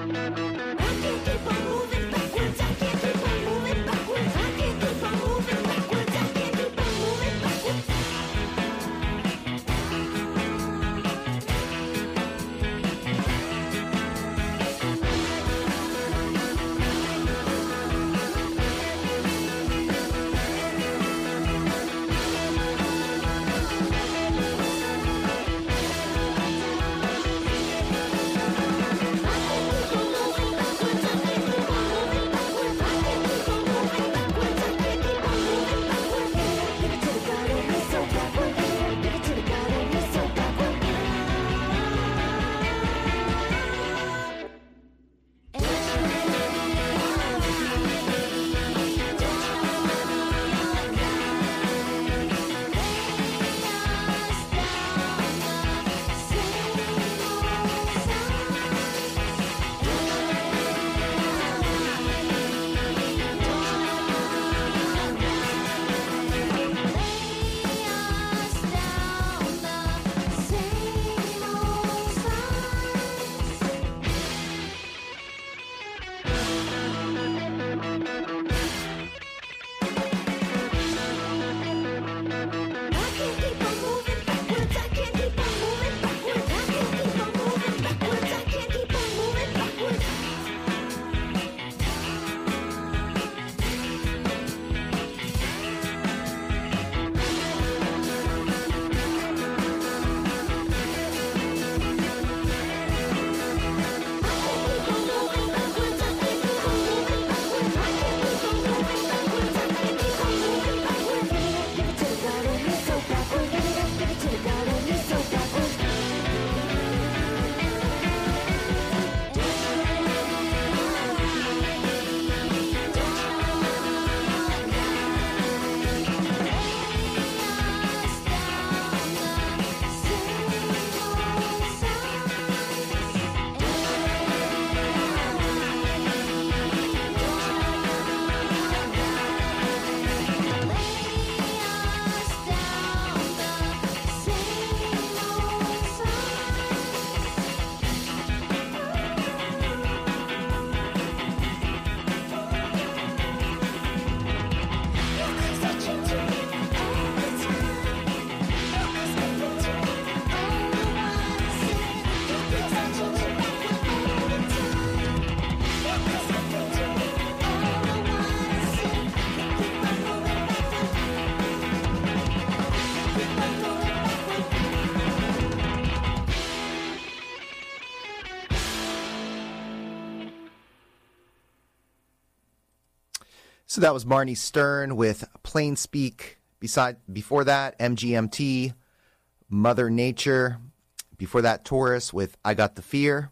So that was Marnie Stern with Plain Speak. Before that, MGMT, Mother Nature. Before that, Taurus with I Got the Fear.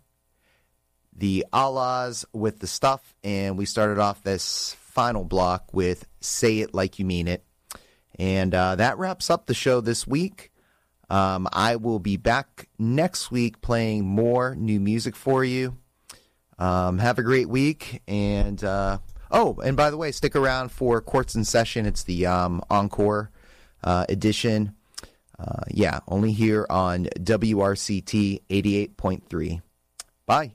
The Allahs with The Stuff. And we started off this final block with Say It Like You Mean It. And that wraps up the show this week. I will be back next week playing more new music for you. Have a great week. And and by the way, stick around for Quartz in Session. It's the encore edition. Only here on WRCT 88.3. Bye.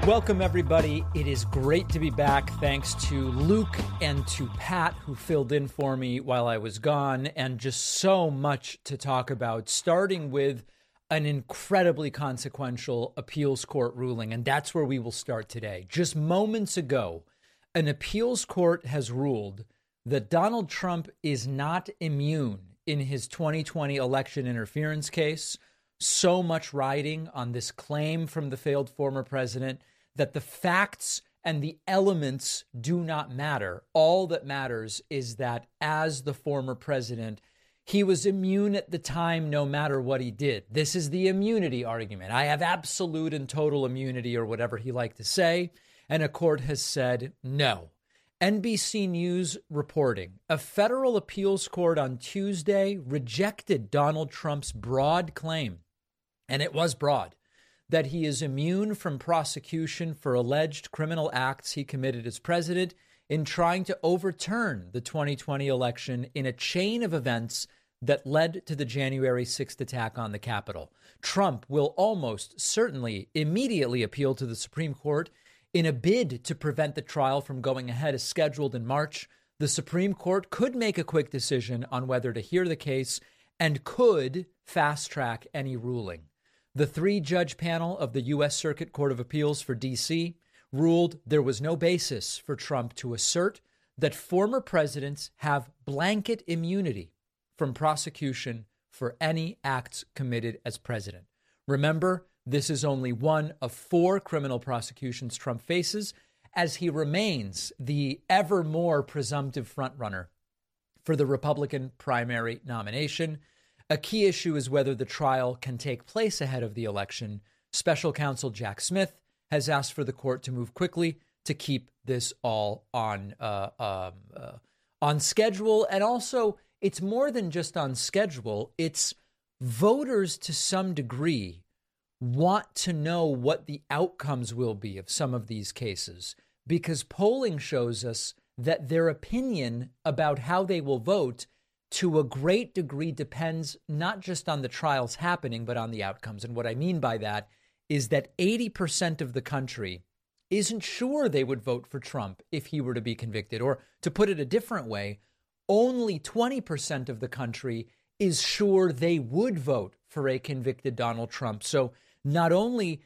Welcome, everybody. It is great to be back. Thanks to Luke and to Pat, who filled in for me while I was gone, and just so much to talk about, starting with an incredibly consequential appeals court ruling. And that's where we will start today. Just moments ago, an appeals court has ruled that Donald Trump is not immune in his 2020 election interference case. So much riding on this claim from the failed former president that the facts and the elements do not matter. All that matters is that as the former president, he was immune at the time no matter what he did. This is the immunity argument. I have absolute and total immunity, or whatever he liked to say. And a court has said no. NBC News reporting, a federal appeals court on Tuesday rejected Donald Trump's broad claim, and it was broad, that he is immune from prosecution for alleged criminal acts he committed as president in trying to overturn the 2020 election in a chain of events that led to the January 6th attack on the Capitol. Trump will almost certainly immediately appeal to the Supreme Court in a bid to prevent the trial from going ahead as scheduled in March. The Supreme Court could make a quick decision on whether to hear the case and could fast track any ruling. The three-judge panel of the U.S. Circuit Court of Appeals for D.C. ruled there was no basis for Trump to assert that former presidents have blanket immunity from prosecution for any acts committed as president. Remember, this is only one of 4 criminal prosecutions Trump faces, as he remains the ever more presumptive frontrunner for the Republican primary nomination. A key issue is whether the trial can take place ahead of the election. Special counsel Jack Smith has asked for the court to move quickly to keep this all on schedule. And also, it's more than just on schedule. It's voters to some degree want to know what the outcomes will be of some of these cases, because polling shows us that their opinion about how they will vote to a great degree depends not just on the trials happening, but on the outcomes. And what I mean by that is that 80% of the country isn't sure they would vote for Trump if he were to be convicted. Or to put it a different way, only 20% of the country is sure they would vote for a convicted Donald Trump. So not only,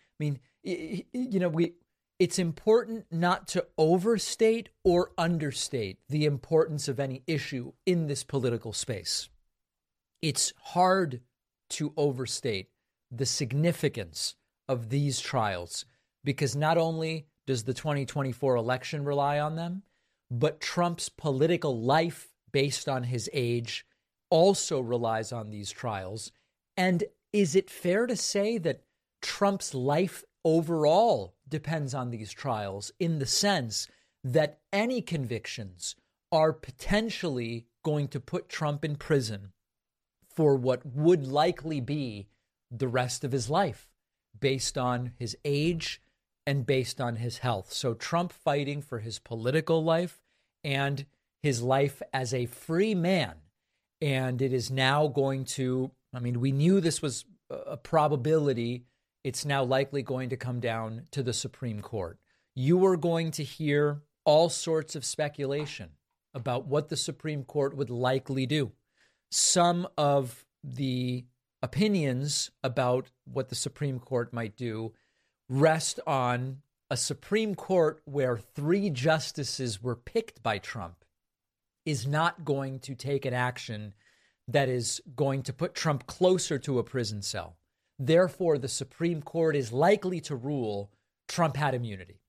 it's important not to overstate or understate the importance of any issue in this political space. It's hard to overstate the significance of these trials, because not only does the 2024 election rely on them, but Trump's political life based on his age also relies on these trials. And is it fair to say that Trump's life overall depends on these trials, in the sense that any convictions are potentially going to put Trump in prison for what would likely be the rest of his life, based on his age and based on his health? So Trump fighting for his political life and his life as a free man. And it is now going to, we knew this was a probability. It's now likely going to come down to the Supreme Court. You are going to hear all sorts of speculation about what the Supreme Court would likely do. Some of the opinions about what the Supreme Court might do rest on a Supreme Court where 3 justices were picked by Trump is not going to take an action that is going to put Trump closer to a prison cell. Therefore, the Supreme Court is likely to rule Trump had immunity.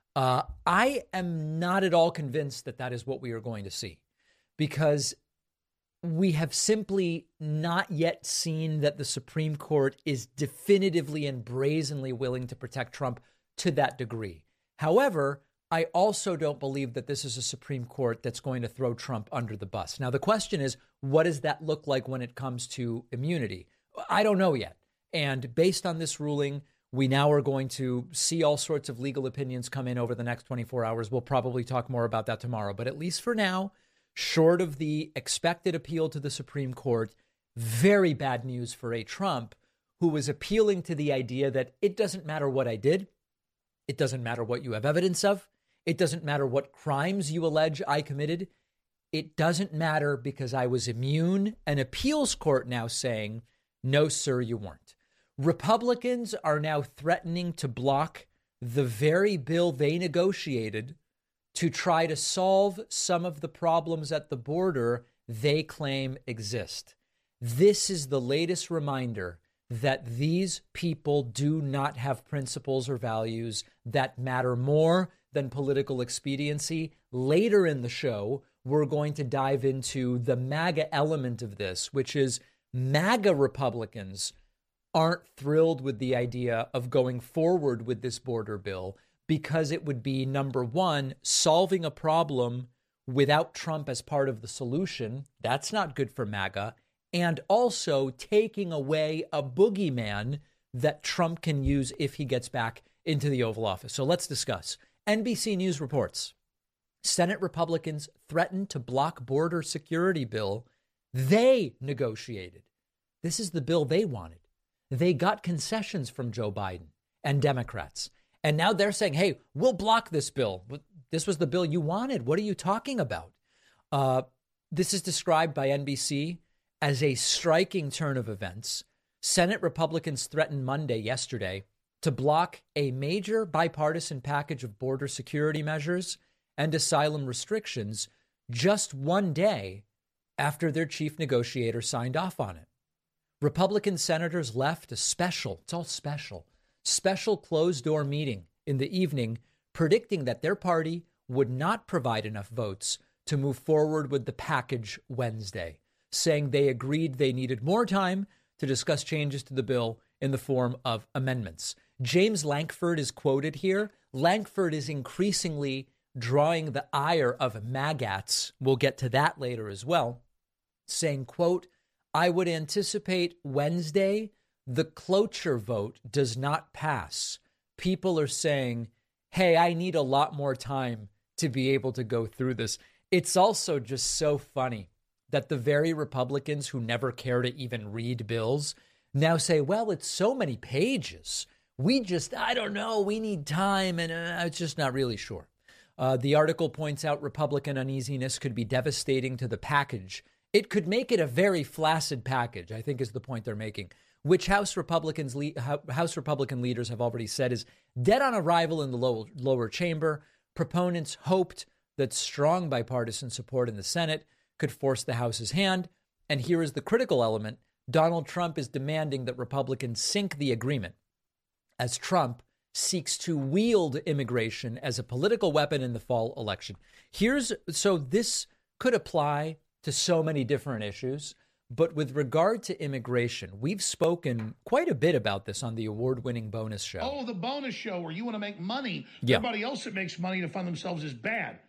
I am not at all convinced that that is what we are going to see, because we have simply not yet seen that the Supreme Court is definitively and brazenly willing to protect Trump to that degree. However, I also don't believe that this is a Supreme Court that's going to throw Trump under the bus. Now, the question is, what does that look like when it comes to immunity? I don't know yet. And based on this ruling, we now are going to see all sorts of legal opinions come in over the next 24 hours. We'll probably talk more about that tomorrow. But at least for now, short of the expected appeal to the Supreme Court, very bad news for a Trump who was appealing to the idea that it doesn't matter what I did. It doesn't matter what you have evidence of. It doesn't matter what crimes you allege I committed. It doesn't matter because I was immune. An appeals court now saying, no, sir, you weren't. Republicans are now threatening to block the very bill they negotiated to try to solve some of the problems at the border they claim exist. This is the latest reminder that these people do not have principles or values that matter more than political expediency. Later in the show, we're going to dive into the MAGA element of this, which is MAGA Republicans aren't thrilled with the idea of going forward with this border bill because it would be, number one, solving a problem without Trump as part of the solution. That's not good for MAGA. And also taking away a boogeyman that Trump can use if he gets back into the Oval Office. So let's discuss. NBC News reports Senate Republicans threatened to block border security bill they negotiated. This is the bill they wanted. They got concessions from Joe Biden and Democrats. And now they're saying, hey, we'll block this bill. This was the bill you wanted. What are you talking about? This is described by NBC as a striking turn of events. Senate Republicans threatened yesterday, to block a major bipartisan package of border security measures and asylum restrictions just one day after their chief negotiator signed off on it. Republican senators left a special closed-door meeting in the evening, predicting that their party would not provide enough votes to move forward with the package Wednesday, saying they agreed they needed more time to discuss changes to the bill in the form of amendments. James Lankford is quoted here. Lankford is increasingly drawing the ire of MAGATs. We'll get to that later as well, saying, quote, I would anticipate Wednesday the cloture vote does not pass. People are saying, hey, I need a lot more time to be able to go through this. It's also just so funny that the very Republicans who never care to even read bills now say, well, it's so many pages. I don't know, we need time, and it's just not really sure. The article points out Republican uneasiness could be devastating to the package. It could make it a very flaccid package, I think is the point they're making, which House Republican leaders have already said is dead on arrival in the lower chamber. Proponents hoped that strong bipartisan support in the Senate could force the House's hand. And here is the critical element. Donald Trump is demanding that Republicans sink the agreement as Trump seeks to wield immigration as a political weapon in the fall election. So this could apply to so many different issues. But with regard to immigration, we've spoken quite a bit about this on the award-winning bonus show. Oh, the bonus show where you want to make money. Yeah. Everybody else that makes money to fund themselves is bad.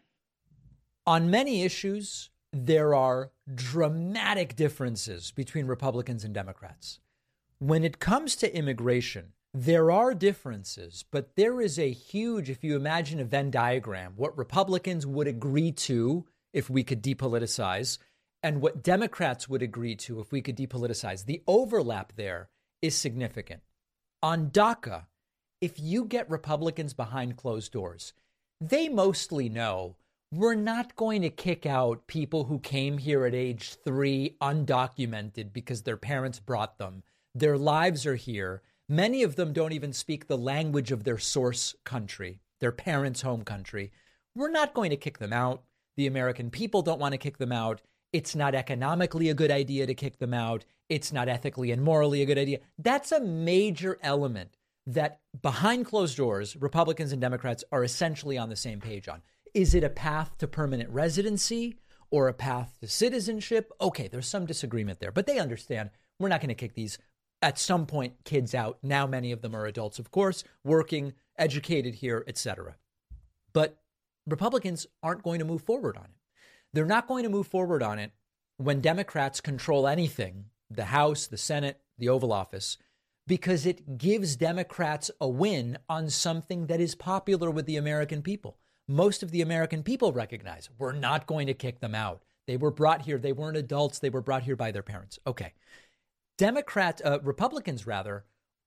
On many issues, there are dramatic differences between Republicans and Democrats. When it comes to immigration, there are differences, but there is a huge, if you imagine a Venn diagram, what Republicans would agree to if we could depoliticize, and what Democrats would agree to if we could depoliticize. The overlap there is significant. On DACA, if you get Republicans behind closed doors, they mostly know we're not going to kick out people who came here at age 3 undocumented because their parents brought them. Their lives are here. Many of them don't even speak the language of their source country, their parents' home country. We're not going to kick them out. The American people don't want to kick them out. It's not economically a good idea to kick them out. It's not ethically and morally a good idea. That's a major element that behind closed doors, Republicans and Democrats are essentially on the same page on. Is it a path to permanent residency or a path to citizenship? Okay, there's some disagreement there, but they understand we're not going to kick these, at some point, kids out. Now many of them are adults, of course, working, educated here, etc. But Republicans aren't going to move forward on it. They're not going to move forward on it when Democrats control anything, the House, the Senate, the Oval Office, because it gives Democrats a win on something that is popular with the American people. Most of the American people recognize we're not going to kick them out. They were brought here. They weren't adults. They were brought here by their parents. Okay. Republicans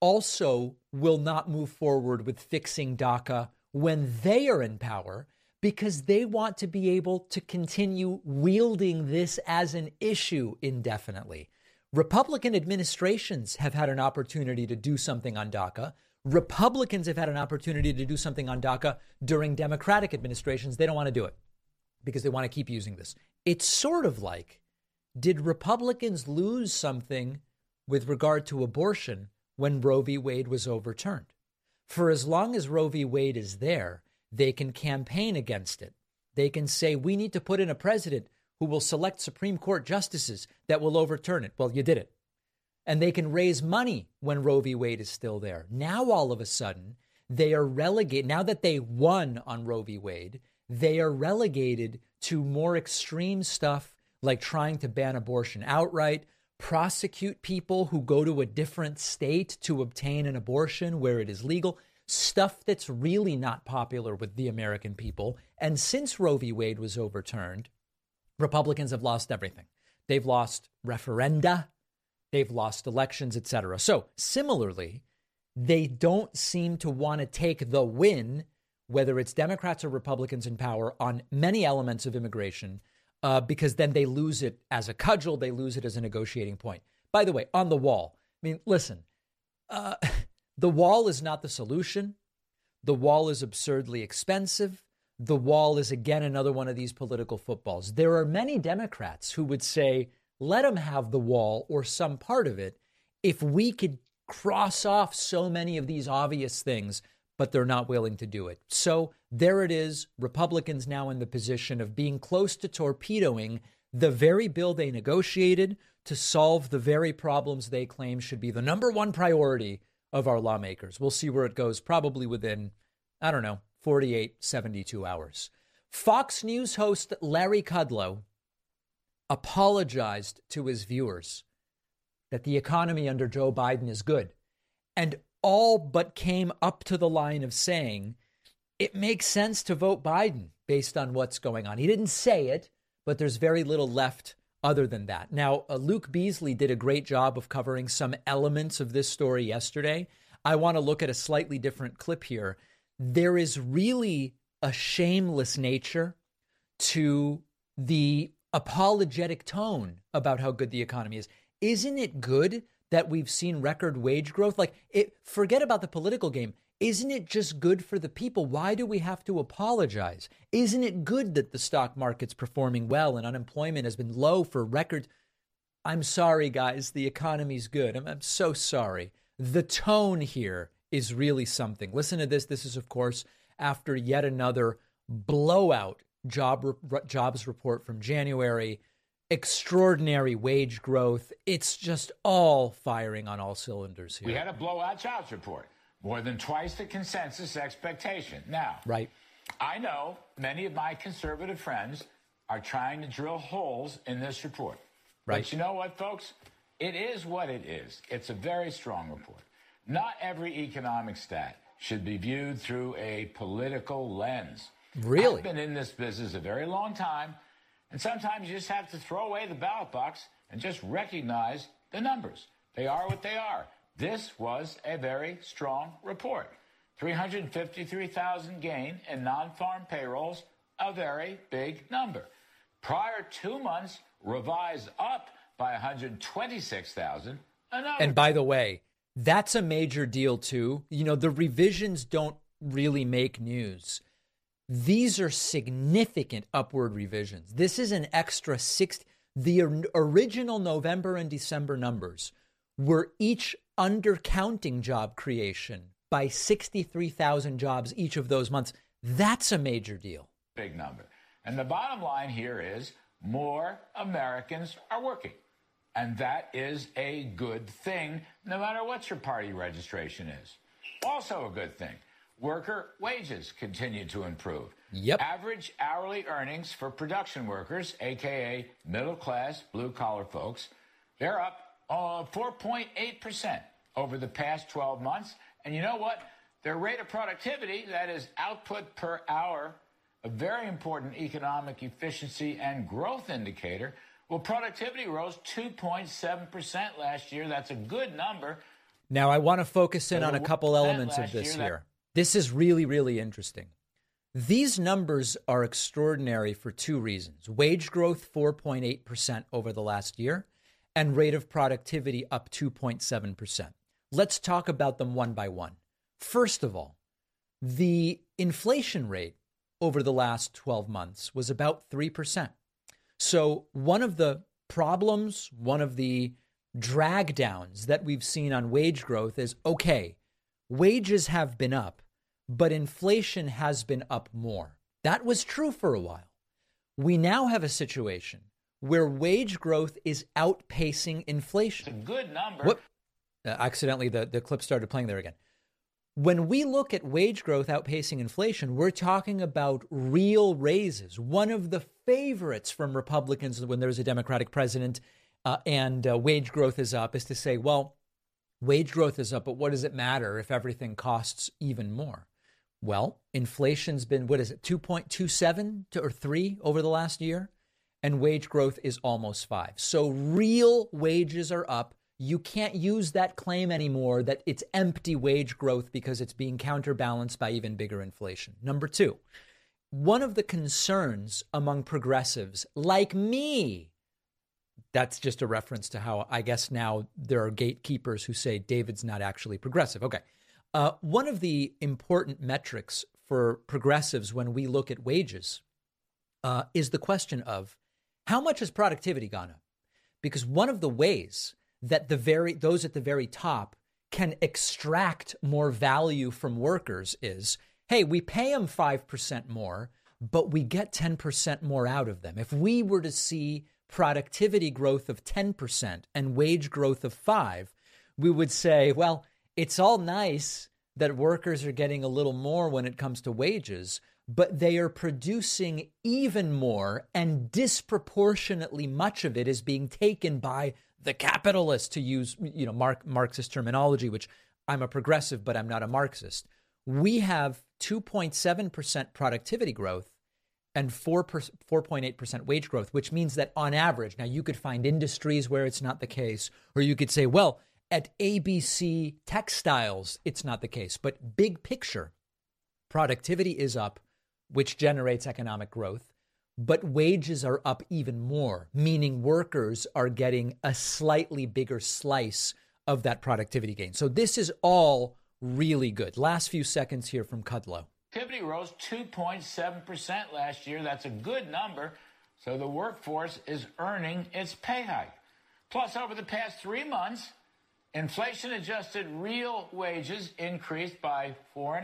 also will not move forward with fixing DACA when they are in power, because they want to be able to continue wielding this as an issue indefinitely. Republican administrations have had an opportunity to do something on DACA. Republicans have had an opportunity to do something on DACA during Democratic administrations. They don't want to do it because they want to keep using this. It's sort of like, did Republicans lose something with regard to abortion when Roe v. Wade was overturned? For as long as Roe v. Wade is there, they can campaign against it. They can say, we need to put in a president who will select Supreme Court justices that will overturn it. Well, you did it. And they can raise money when Roe v. Wade is still there. Now, all of a sudden, they are relegated. Now that they won on Roe v. Wade, they are relegated to more extreme stuff like trying to ban abortion outright, prosecute people who go to a different state to obtain an abortion where it is legal, stuff that's really not popular with the American people. And since Roe v. Wade was overturned, Republicans have lost everything. They've lost referenda, they've lost elections, etc. So similarly, they don't seem to want to take the win, whether it's Democrats or Republicans in power, on many elements of immigration, because then they lose it as a cudgel. They lose it as a negotiating point. By the way, on the wall, I mean, listen, the wall is not the solution. The wall is absurdly expensive. The wall is, again, another one of these political footballs. There are many Democrats who would say, let them have the wall or some part of it if we could cross off so many of these obvious things, but they're not willing to do it. So there it is, Republicans now in the position of being close to torpedoing the very bill they negotiated to solve the very problems they claim should be the number one priority of our lawmakers. We'll see where it goes, probably within, 48, 72 hours. Fox News host Larry Kudlow apologized to his viewers that the economy under Joe Biden is good, and all but came up to the line of saying it makes sense to vote Biden based on what's going on. He didn't say it, but there's very little left other than that. Now, Luke Beasley did a great job of covering some elements of this story yesterday. I want to look at a slightly different clip here. There is really a shameless nature to the apologetic tone about how good the economy is. Isn't it good that we've seen record wage growth? Forget about the political game. Isn't it just good for the people? Why do we have to apologize? Isn't it good that the stock market's performing well and unemployment has been low for record? I'm sorry, guys. The economy's good. I'm so sorry. The tone here is really something. Listen to this. This is, of course, after yet another blowout jobs report from January. Extraordinary wage growth. It's just all firing on all cylinders here. We had a blowout jobs report, more than twice the consensus expectation. Now, right. I know many of my conservative friends are trying to drill holes in this report. Right. But you know what, folks? It is what it is. It's a very strong report. Not every economic stat should be viewed through a political lens. Really? I've been in this business a very long time, and sometimes you just have to throw away the ballot box and just recognize the numbers. They are what they are. This was a very strong report. 353,000 gain in non-farm payrolls, a very big number. Prior 2 months, revised up by 126,000, another. And by the way, that's a major deal too. You know, the revisions don't really make news. These are significant upward revisions. This is an extra 60. The original November and December numbers were each undercounting job creation by 63,000 jobs each of those months. That's a major deal. Big number. And the bottom line here is more Americans are working. And that is a good thing, no matter what your party registration is. Also a good thing. Worker wages continue to improve. Yep. Average hourly earnings for production workers, a.k.a. middle-class, blue-collar folks, they're up 4.8% over the past 12 months. And you know what? Their rate of productivity, that is output per hour, a very important economic efficiency and growth indicator. Well, productivity rose 2.7% last year. That's a good number. Now, I want to focus in on a couple elements of this here. This is really, really interesting. These numbers are extraordinary for two reasons. Wage growth, 4.8% over the last year, and rate of productivity up 2.7%. Let's talk about them one by one. First of all, the inflation rate over the last 12 months was about 3%. So one of the problems, one of the drag downs that we've seen on wage growth is, okay, wages have been up, but inflation has been up more. That was true for a while. We now have a situation where wage growth is outpacing inflation. It's a good number. Whoop. Accidentally, the clip started playing there again. When we look at wage growth outpacing inflation, we're talking about real raises. One of the favorites from Republicans when there's a Democratic president and wage growth is up is to say, well, wage growth is up, but what does it matter if everything costs even more? Well, inflation's been, 2.27 or 3 over the last year, and wage growth is almost 5. So real wages are up. You can't use that claim anymore that it's empty wage growth because it's being counterbalanced by even bigger inflation. Number two, one of the concerns among progressives like me, that's just a reference to how I guess now there are gatekeepers who say David's not actually progressive. Okay. One of the important metrics for progressives when we look at wages is the question of how much has productivity gone up? Because one of the ways that those at the very top can extract more value from workers is, hey, we pay them 5% more, but we get 10% more out of them. If we were to see productivity growth of 10% and wage growth of 5%, we would say, well, it's all nice that workers are getting a little more when it comes to wages, but they are producing even more, and disproportionately much of it is being taken by the capitalists, to use Marxist terminology, which I'm a progressive, but I'm not a Marxist. We have 2.7% productivity growth and 4.8% wage growth, which means that on average, now you could find industries where it's not the case, or you could say, well, at ABC Textiles, it's not the case. But big picture, productivity is up, which generates economic growth. But wages are up even more, meaning workers are getting a slightly bigger slice of that productivity gain. So this is all really good. Last few seconds here from Kudlow. Activity rose 2.7% last year. That's a good number. So the workforce is earning its pay hike. Plus, over the past 3 months, inflation-adjusted real wages increased by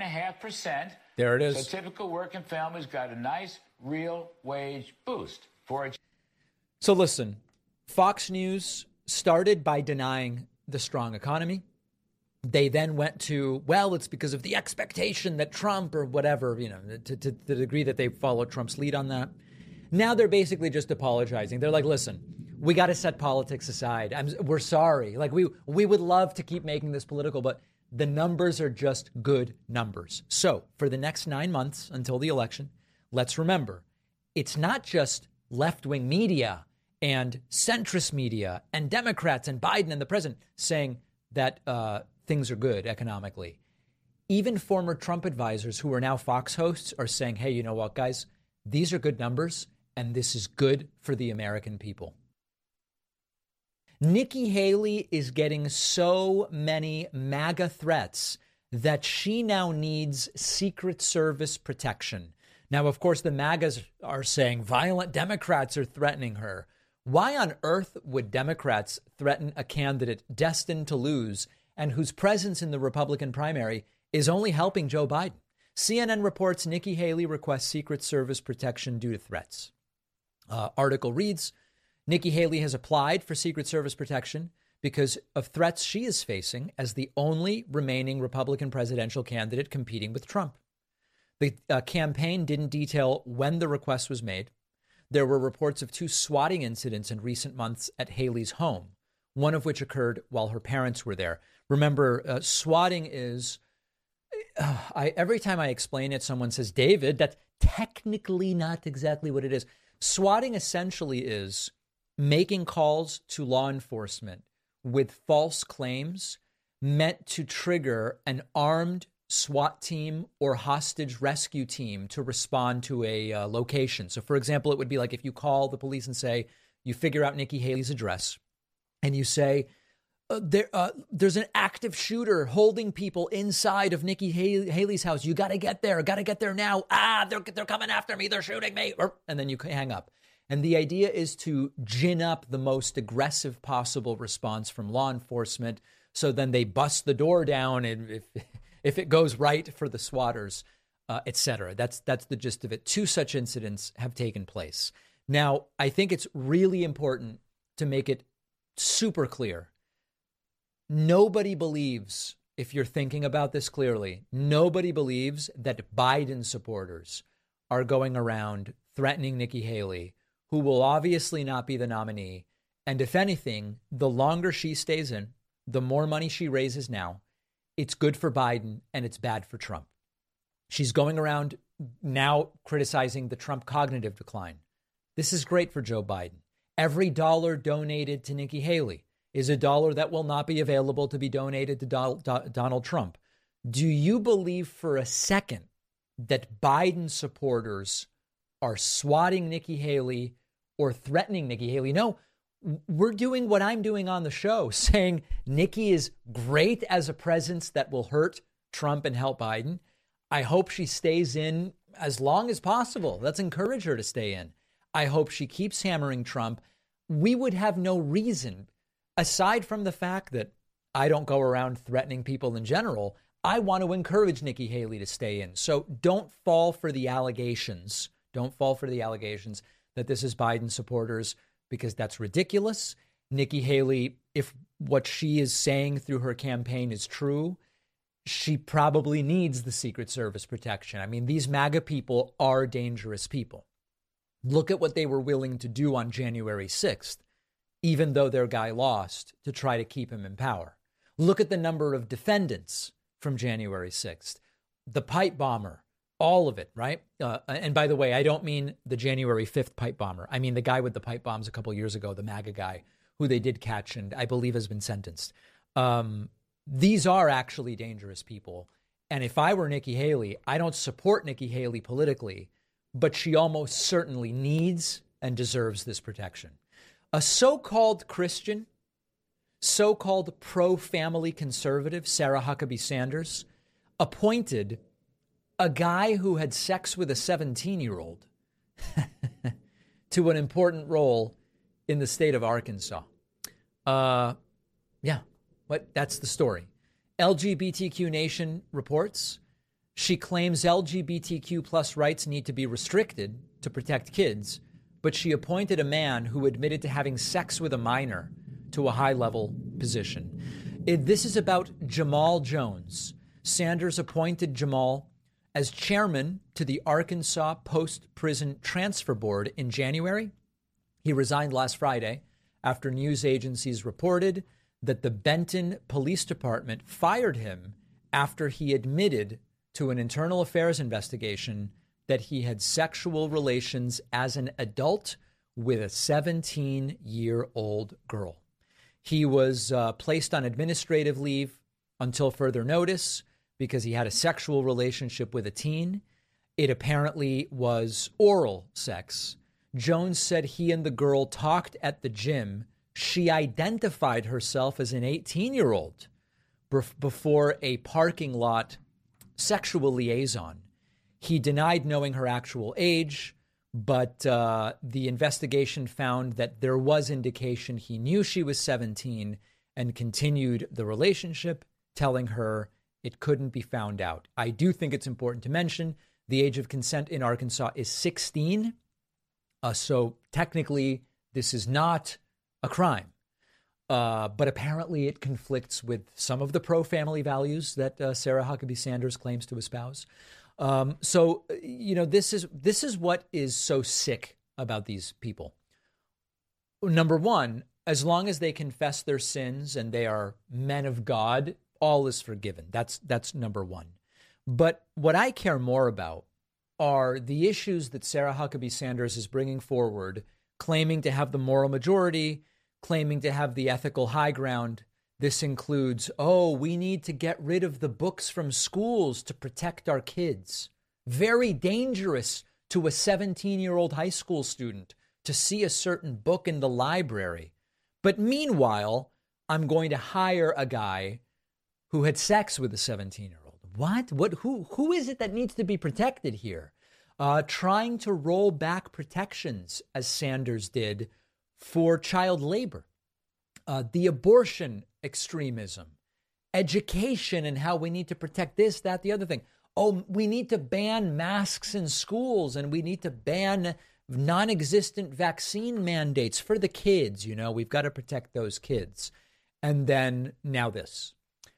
4.5%. There it is. So typical working families got a nice real wage boost for it. So listen, Fox News started by denying the strong economy. They then went to, well, it's because of the expectation that Trump or whatever, to the degree that they followed Trump's lead on that. Now they're basically just apologizing. They're like, listen, we got to set politics aside. We're sorry. Like we would love to keep making this political, but the numbers are just good numbers. So for the next 9 months until the election, let's remember, it's not just left-wing media and centrist media and Democrats and Biden and the president saying that things are good economically. Even former Trump advisors who are now Fox hosts are saying, hey, you know what, guys? These are good numbers, and this is good for the American people. Nikki Haley is getting so many MAGA threats that she now needs Secret Service protection. Now, of course, the MAGAs are saying violent Democrats are threatening her. Why on earth would Democrats threaten a candidate destined to lose and whose presence in the Republican primary is only helping Joe Biden? CNN reports Nikki Haley requests Secret Service protection due to threats. Article reads, Nikki Haley has applied for Secret Service protection because of threats she is facing as the only remaining Republican presidential candidate competing with Trump. The campaign didn't detail when the request was made. There were reports of 2 swatting incidents in recent months at Haley's home, one of which occurred while her parents were there. Remember, swatting is, every time I explain it, someone says, David, that's technically not exactly what it is. Swatting essentially is making calls to law enforcement with false claims meant to trigger an armed SWAT team or hostage rescue team to respond to a location. So, for example, it would be like if you call the police and say, you figure out Nikki Haley's address and you say, there's an active shooter holding people inside of Nikki Haley's house. You got to get there. Got to get there now. They're coming after me. They're shooting me. And then you hang up. And the idea is to gin up the most aggressive possible response from law enforcement. So then they bust the door down, and if it goes right for the swatters, et cetera. That's the gist of it. 2 such incidents have taken place. Now, I think it's really important to make it super clear. Nobody believes, if you're thinking about this clearly, nobody believes that Biden supporters are going around threatening Nikki Haley, who will obviously not be the nominee. And if anything, the longer she stays in, the more money she raises now, it's good for Biden and it's bad for Trump. She's going around now criticizing the Trump cognitive decline. This is great for Joe Biden. Every dollar donated to Nikki Haley is a dollar that will not be available to be donated to Donald Trump. Do you believe for a second that Biden supporters are swatting Nikki Haley or threatening Nikki Haley? No, we're doing what I'm doing on the show, saying Nikki is great as a presence that will hurt Trump and help Biden. I hope she stays in as long as possible. Let's encourage her to stay in. I hope she keeps hammering Trump. We would have no reason, aside from the fact that I don't go around threatening people in general. I want to encourage Nikki Haley to stay in. So don't fall for the allegations. Don't fall for the allegations that this is Biden supporters, because that's ridiculous. Nikki Haley, if what she is saying through her campaign is true, she probably needs the Secret Service protection. I mean, these MAGA people are dangerous people. Look at what they were willing to do on January 6th, even though their guy lost, to try to keep him in power. Look at the number of defendants from January 6th. The pipe bomber, all of it, right? And by the way, I don't mean the January 5th pipe bomber. I mean the guy with the pipe bombs a couple years ago, the MAGA guy, who they did catch and I believe has been sentenced. These are actually dangerous people. And if I were Nikki Haley, I don't support Nikki Haley politically, but she almost certainly needs and deserves this protection. A so-called Christian, so-called pro-family conservative, Sarah Huckabee Sanders, appointed a guy who had sex with a 17-year-old to an important role in the state of Arkansas. That's the story. LGBTQ Nation reports she claims LGBTQ plus rights need to be restricted to protect kids, but she appointed a man who admitted to having sex with a minor to a high-level position. This is about Jamal Jones. Sanders appointed Jamal as chairman to the Arkansas Post-Prison Transfer Board in January. He resigned last Friday after news agencies reported that the Benton Police Department fired him after he admitted to an internal affairs investigation that he had sexual relations as an adult with a 17-year-old girl. He was placed on administrative leave until further notice because he had a sexual relationship with a teen. It apparently was oral sex. Jones said he and the girl talked at the gym. She identified herself as an 18-year-old before a parking lot sexual liaison. He denied knowing her actual age, but the investigation found that there was indication he knew she was 17 and continued the relationship, telling her it couldn't be found out. I do think it's important to mention the age of consent in Arkansas is 16. So technically, this is not a crime. But apparently it conflicts with some of the pro-family values that Sarah Huckabee Sanders claims to espouse. This is what is so sick about these people. Number one, as long as they confess their sins and they are men of God, all is forgiven. That's number one. But what I care more about are the issues that Sarah Huckabee Sanders is bringing forward, claiming to have the moral majority, claiming to have the ethical high ground, This includes, oh, we need to get rid of the books from schools to protect our kids. Very dangerous to a 17-year-old high school student to see a certain book in the library. But meanwhile, I'm going to hire a guy who had sex with a 17-year-old. What? Who is it that needs to be protected here? Trying to roll back protections, as Sanders did, for child labor. The abortion extremism, education and how we need to protect this, that, the other thing. Oh, we need to ban masks in schools and we need to ban non-existent vaccine mandates for the kids. You know, we've got to protect those kids. And then now this.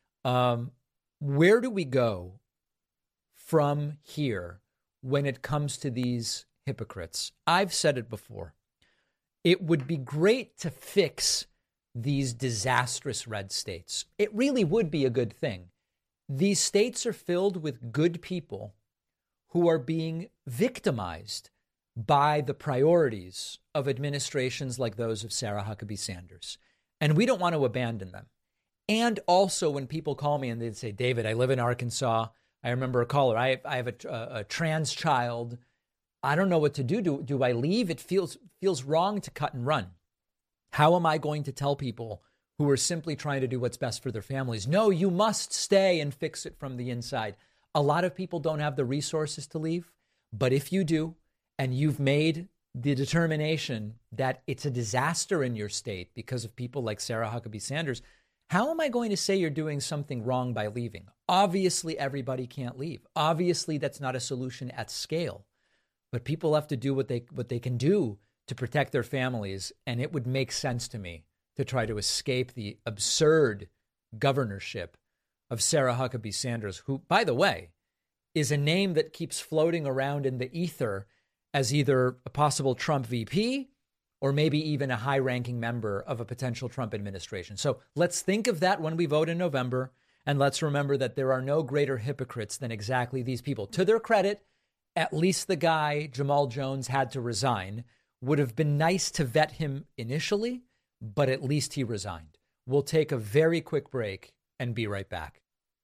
Where do we go from here when it comes to these hypocrites? I've said it before. It would be great to fix these disastrous red states. It really would be a good thing. These states are filled with good people who are being victimized by the priorities of administrations like those of Sarah Huckabee Sanders. And we don't want to abandon them. And also when people call me and they say, David, I live in Arkansas. I remember a caller. I have a trans child. I don't know what to do. Do I leave? It feels wrong to cut and run. How am I going to tell people who are simply trying to do what's best for their families? No, you must stay and fix it from the inside. A lot of people don't have the resources to leave. But if you do, and you've made the determination that it's a disaster in your state because of people like Sarah Huckabee Sanders, how am I going to say you're doing something wrong by leaving? Obviously, everybody can't leave. Obviously, that's not a solution at scale. But people have to do what they can do to protect their families, and it would make sense to me to try to escape the absurd governorship of Sarah Huckabee Sanders, who, by the way, is a name that keeps floating around in the ether as either a possible Trump VP or maybe even a high-ranking member of a potential Trump administration. So let's think of that when we vote in November, and let's remember that there are no greater hypocrites than exactly these people. To their credit, at least the guy, Jamal Jones, had to resign. Would have been nice to vet him initially, but at least he resigned. We'll take a very quick break and be right back.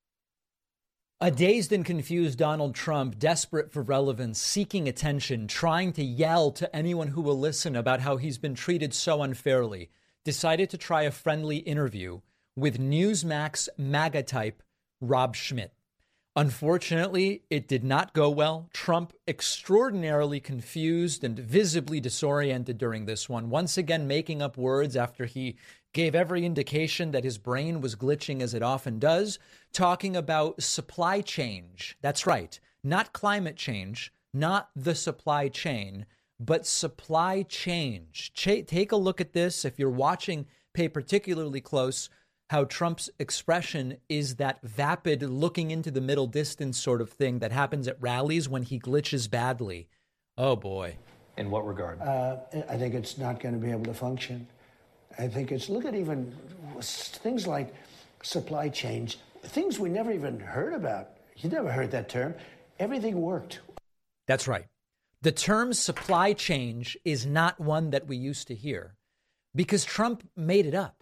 A dazed and confused Donald Trump, desperate for relevance, seeking attention, trying to yell to anyone who will listen about how he's been treated so unfairly, decided to try a friendly interview with Newsmax MAGA type Rob Schmitt. Unfortunately, it did not go well. Trump extraordinarily confused and visibly disoriented during this one, once again making up words after he gave every indication that his brain was glitching as it often does, talking about supply change. That's right, not climate change, not the supply chain, but supply change. Take a look at this. If you're watching, pay particularly close. How Trump's expression is that vapid looking into the middle distance sort of thing that happens at rallies when he glitches badly. Oh, boy. In what regard? I think it's not going to be able to function. I think it's, look at even things like supply chains, things we never even heard about. You never heard that term. Everything worked. That's right. The term supply change is not one that we used to hear because Trump made it up.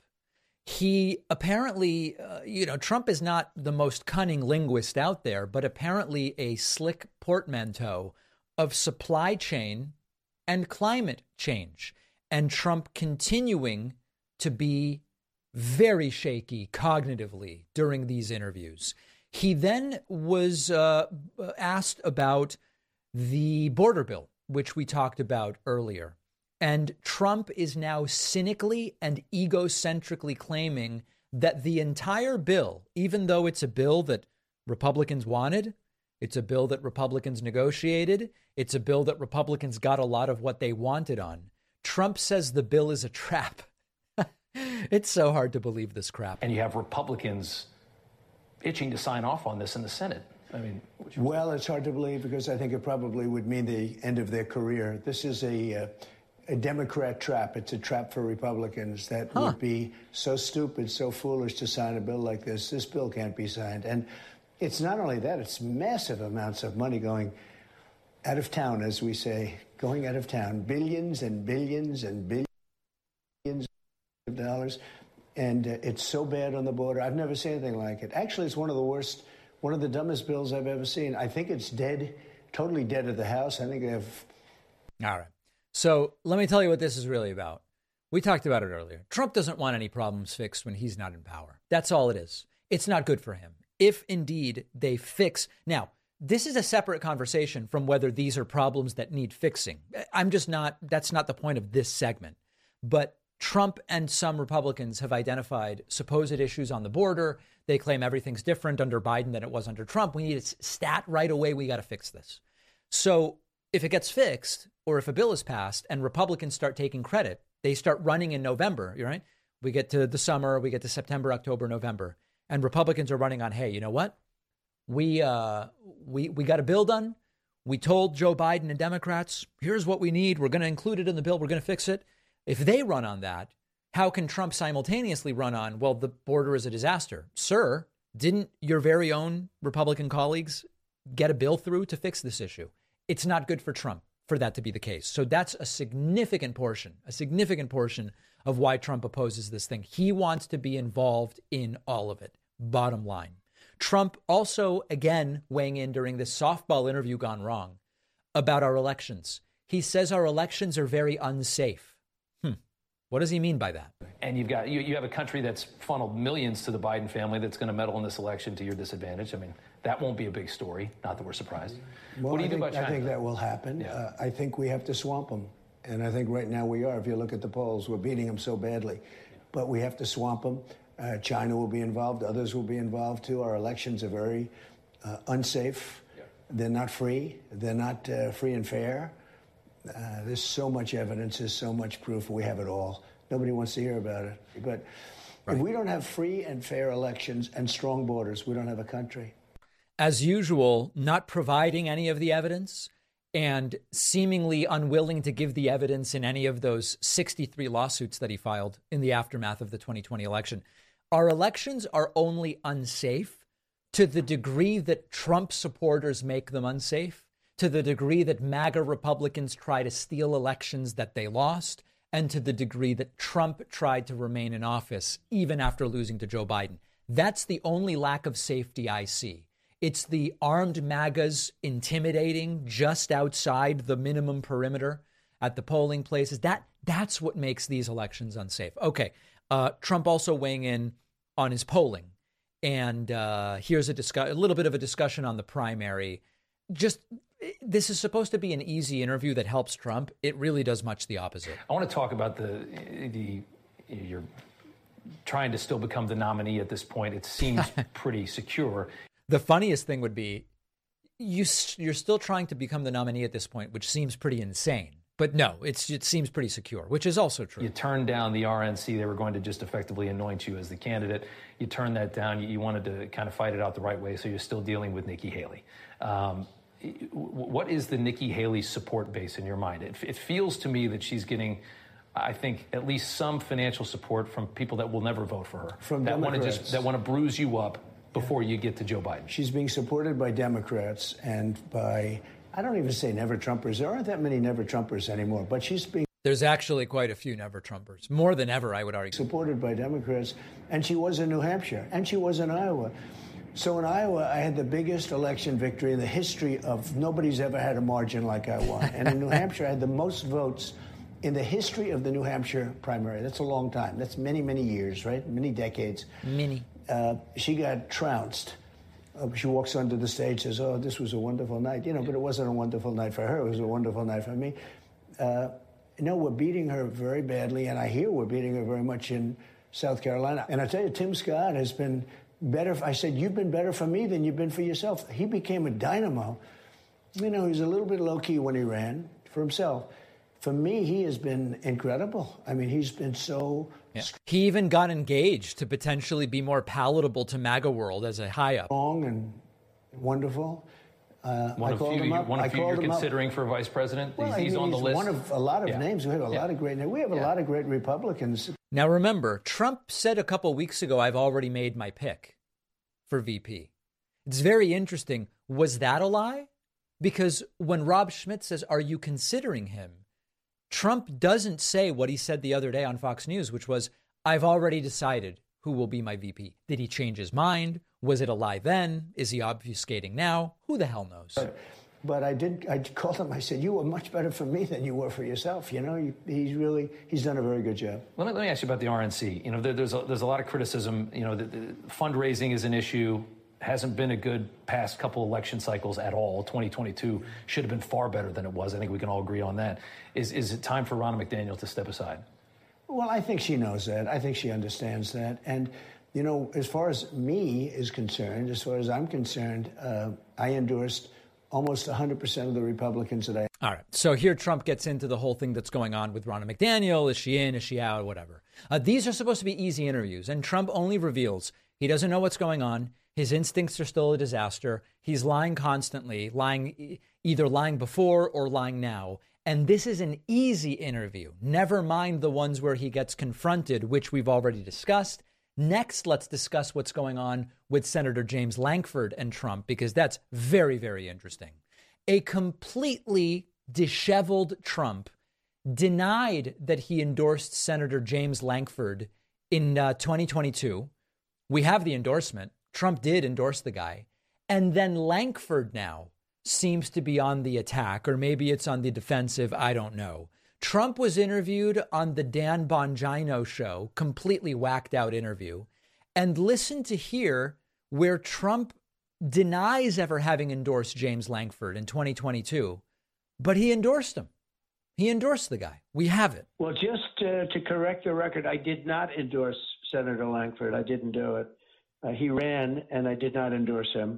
He apparently, Trump is not the most cunning linguist out there, but apparently a slick portmanteau of supply chain and climate change. And Trump continuing to be very shaky cognitively during these interviews. He then was asked about the border bill, which we talked about earlier. And Trump is now cynically and egocentrically claiming that the entire bill, even though it's a bill that Republicans wanted, it's a bill that Republicans negotiated, it's a bill that Republicans got a lot of what they wanted on, Trump says the bill is a trap. It's so hard to believe this crap. And you have Republicans itching to sign off on this in the Senate. I mean, well, it's hard to believe because I think it probably would mean the end of their career. This is a Democrat trap. It's a trap for Republicans that would be so stupid, so foolish to sign a bill like this. This bill can't be signed. And it's not only that, it's massive amounts of money going out of town, as we say, going out of town. Billions and billions and billions of dollars. And it's so bad on the border. I've never seen anything like it. Actually, it's one of the worst, one of the dumbest bills I've ever seen. I think it's dead, totally dead at the House. I think they have... All right. So let me tell you what this is really about. We talked about it earlier. Trump doesn't want any problems fixed when he's not in power. That's all it is. It's not good for him. If indeed they fix... Now, this is a separate conversation from whether these are problems that need fixing. That's not the point of this segment. But Trump and some Republicans have identified supposed issues on the border. They claim everything's different under Biden than it was under Trump. We need a stat right away. We got to fix this. So if it gets fixed, or if a bill is passed and Republicans start taking credit, they start running in November, right? We get to the summer, we get to September, October, November, and Republicans are running on, hey, you know what? We got a bill done. We told Joe Biden and Democrats, here's what we need. We're going to include it in the bill. We're going to fix it. If they run on that, how can Trump simultaneously run on, well, the border is a disaster? Sir, didn't your very own Republican colleagues get a bill through to fix this issue? It's not good for Trump for that to be the case. So that's a significant portion of why Trump opposes this thing. He wants to be involved in all of it. Bottom line. Trump also, again, weighing in during this softball interview gone wrong about our elections. He says our elections are very unsafe. What does he mean by that? And you have a country that's funneled millions to the Biden family that's going to meddle in this election to your disadvantage. I mean, that won't be a big story. Not that we're surprised. Well, what do you do about China? I think that will happen. Yeah. I think we have to swamp them. And I think right now we are. If you look at the polls, we're beating them so badly. But we have to swamp them. China will be involved. Others will be involved, too. Our elections are very unsafe. Yeah. They're not free. They're not free and fair. There's so much evidence. There's so much proof. We have it all. Nobody wants to hear about it. But if we don't have free and fair elections and strong borders, we don't have a country. As usual, not providing any of the evidence and seemingly unwilling to give the evidence in any of those 63 lawsuits that he filed in the aftermath of the 2020 election. Our elections are only unsafe to the degree that Trump supporters make them unsafe, to the degree that MAGA Republicans try to steal elections that they lost, and to the degree that Trump tried to remain in office even after losing to Joe Biden. That's the only lack of safety I see. It's the armed MAGAs intimidating just outside the minimum perimeter at the polling places. That's what makes these elections unsafe. Okay, Trump also weighing in on his polling. And here's a little bit of a discussion on the primary. This is supposed to be an easy interview that helps Trump. It really does much the opposite. I want to talk about you're trying to still become the nominee at this point. It seems pretty secure. The funniest thing would be you're still trying to become the nominee at this point, which seems pretty insane. But no, it seems pretty secure, which is also true. You turned down the RNC. They were going to just effectively anoint you as the candidate. You turned that down. You wanted to kind of fight it out the right way, so you're still dealing with Nikki Haley. What is the Nikki Haley support base in your mind? It feels to me that she's getting, I think, at least some financial support from people that will never vote for her. From Democrats. That want to bruise you up before you get to Joe Biden. She's being supported by Democrats and by, I don't even say never-Trumpers. There aren't that many never-Trumpers anymore, but she's being... There's actually quite a few never-Trumpers. More than ever, I would argue. Supported by Democrats, and she was in New Hampshire, and she was in Iowa. So in Iowa, I had the biggest election victory in the history of, nobody's ever had a margin like I won. And in New Hampshire, I had the most votes in the history of the New Hampshire primary. That's a long time. That's many, many years, right? Many decades. She got trounced. She walks onto the stage, says, oh, this was a wonderful night. But it wasn't a wonderful night for her. It was a wonderful night for me. No, we're beating her very badly, and I hear we're beating her very much in South Carolina. And I tell you, Tim Scott has been better. I said, you've been better for me than you've been for yourself. He became a dynamo. He was a little bit low-key when he ran for himself. For me, he has been incredible. I mean, he's been so... Yeah. He even got engaged to potentially be more palatable to MAGA world as a high-up. Strong and wonderful. One of few you're considering for vice president? Well, he's on the list. One of a lot of names. We have a lot of great names. We have a lot of great Republicans. Now, remember, Trump said a couple weeks ago, I've already made my pick for VP. It's very interesting. Was that a lie? Because when Rob Schmidt says, are you considering him? Trump doesn't say what he said the other day on Fox News, which was, I've already decided who will be my VP. Did he change his mind? Was it a lie then? Is he obfuscating now? Who the hell knows? But I called him. I said, you were much better for me than you were for yourself. You know, he's done a very good job. Let me ask you about the RNC. You know, there's a lot of criticism. You know, the fundraising is an issue. Hasn't been a good past couple election cycles at all. 2022 should have been far better than it was. I think we can all agree on that. Is it time for Ronna McDaniel to step aside? Well, I think she knows that. I think she understands that. And, you know, as far as me is concerned, as far as I'm concerned, I endorsed almost 100% of the Republicans that I... All right. So here Trump gets into the whole thing that's going on with Ronna McDaniel. Is she in? Is she out? Whatever. These are supposed to be easy interviews. And Trump only reveals he doesn't know what's going on. His instincts are still a disaster. He's lying constantly, either lying before or lying now. And this is an easy interview. Never mind the ones where he gets confronted, which we've already discussed. Next, let's discuss what's going on with Senator James Lankford and Trump, because that's very, very interesting. A completely disheveled Trump denied that he endorsed Senator James Lankford in 2022. We have the endorsement. Trump did endorse the guy. And then Lankford now seems to be on the attack, or maybe it's on the defensive. I don't know. Trump was interviewed on the Dan Bongino show, completely whacked out interview. And listen to here where Trump denies ever having endorsed James Lankford in 2022, but he endorsed him. He endorsed the guy. We have it. Well, just to correct the record, I did not endorse Senator Lankford. I didn't do it. He ran, and I did not endorse him.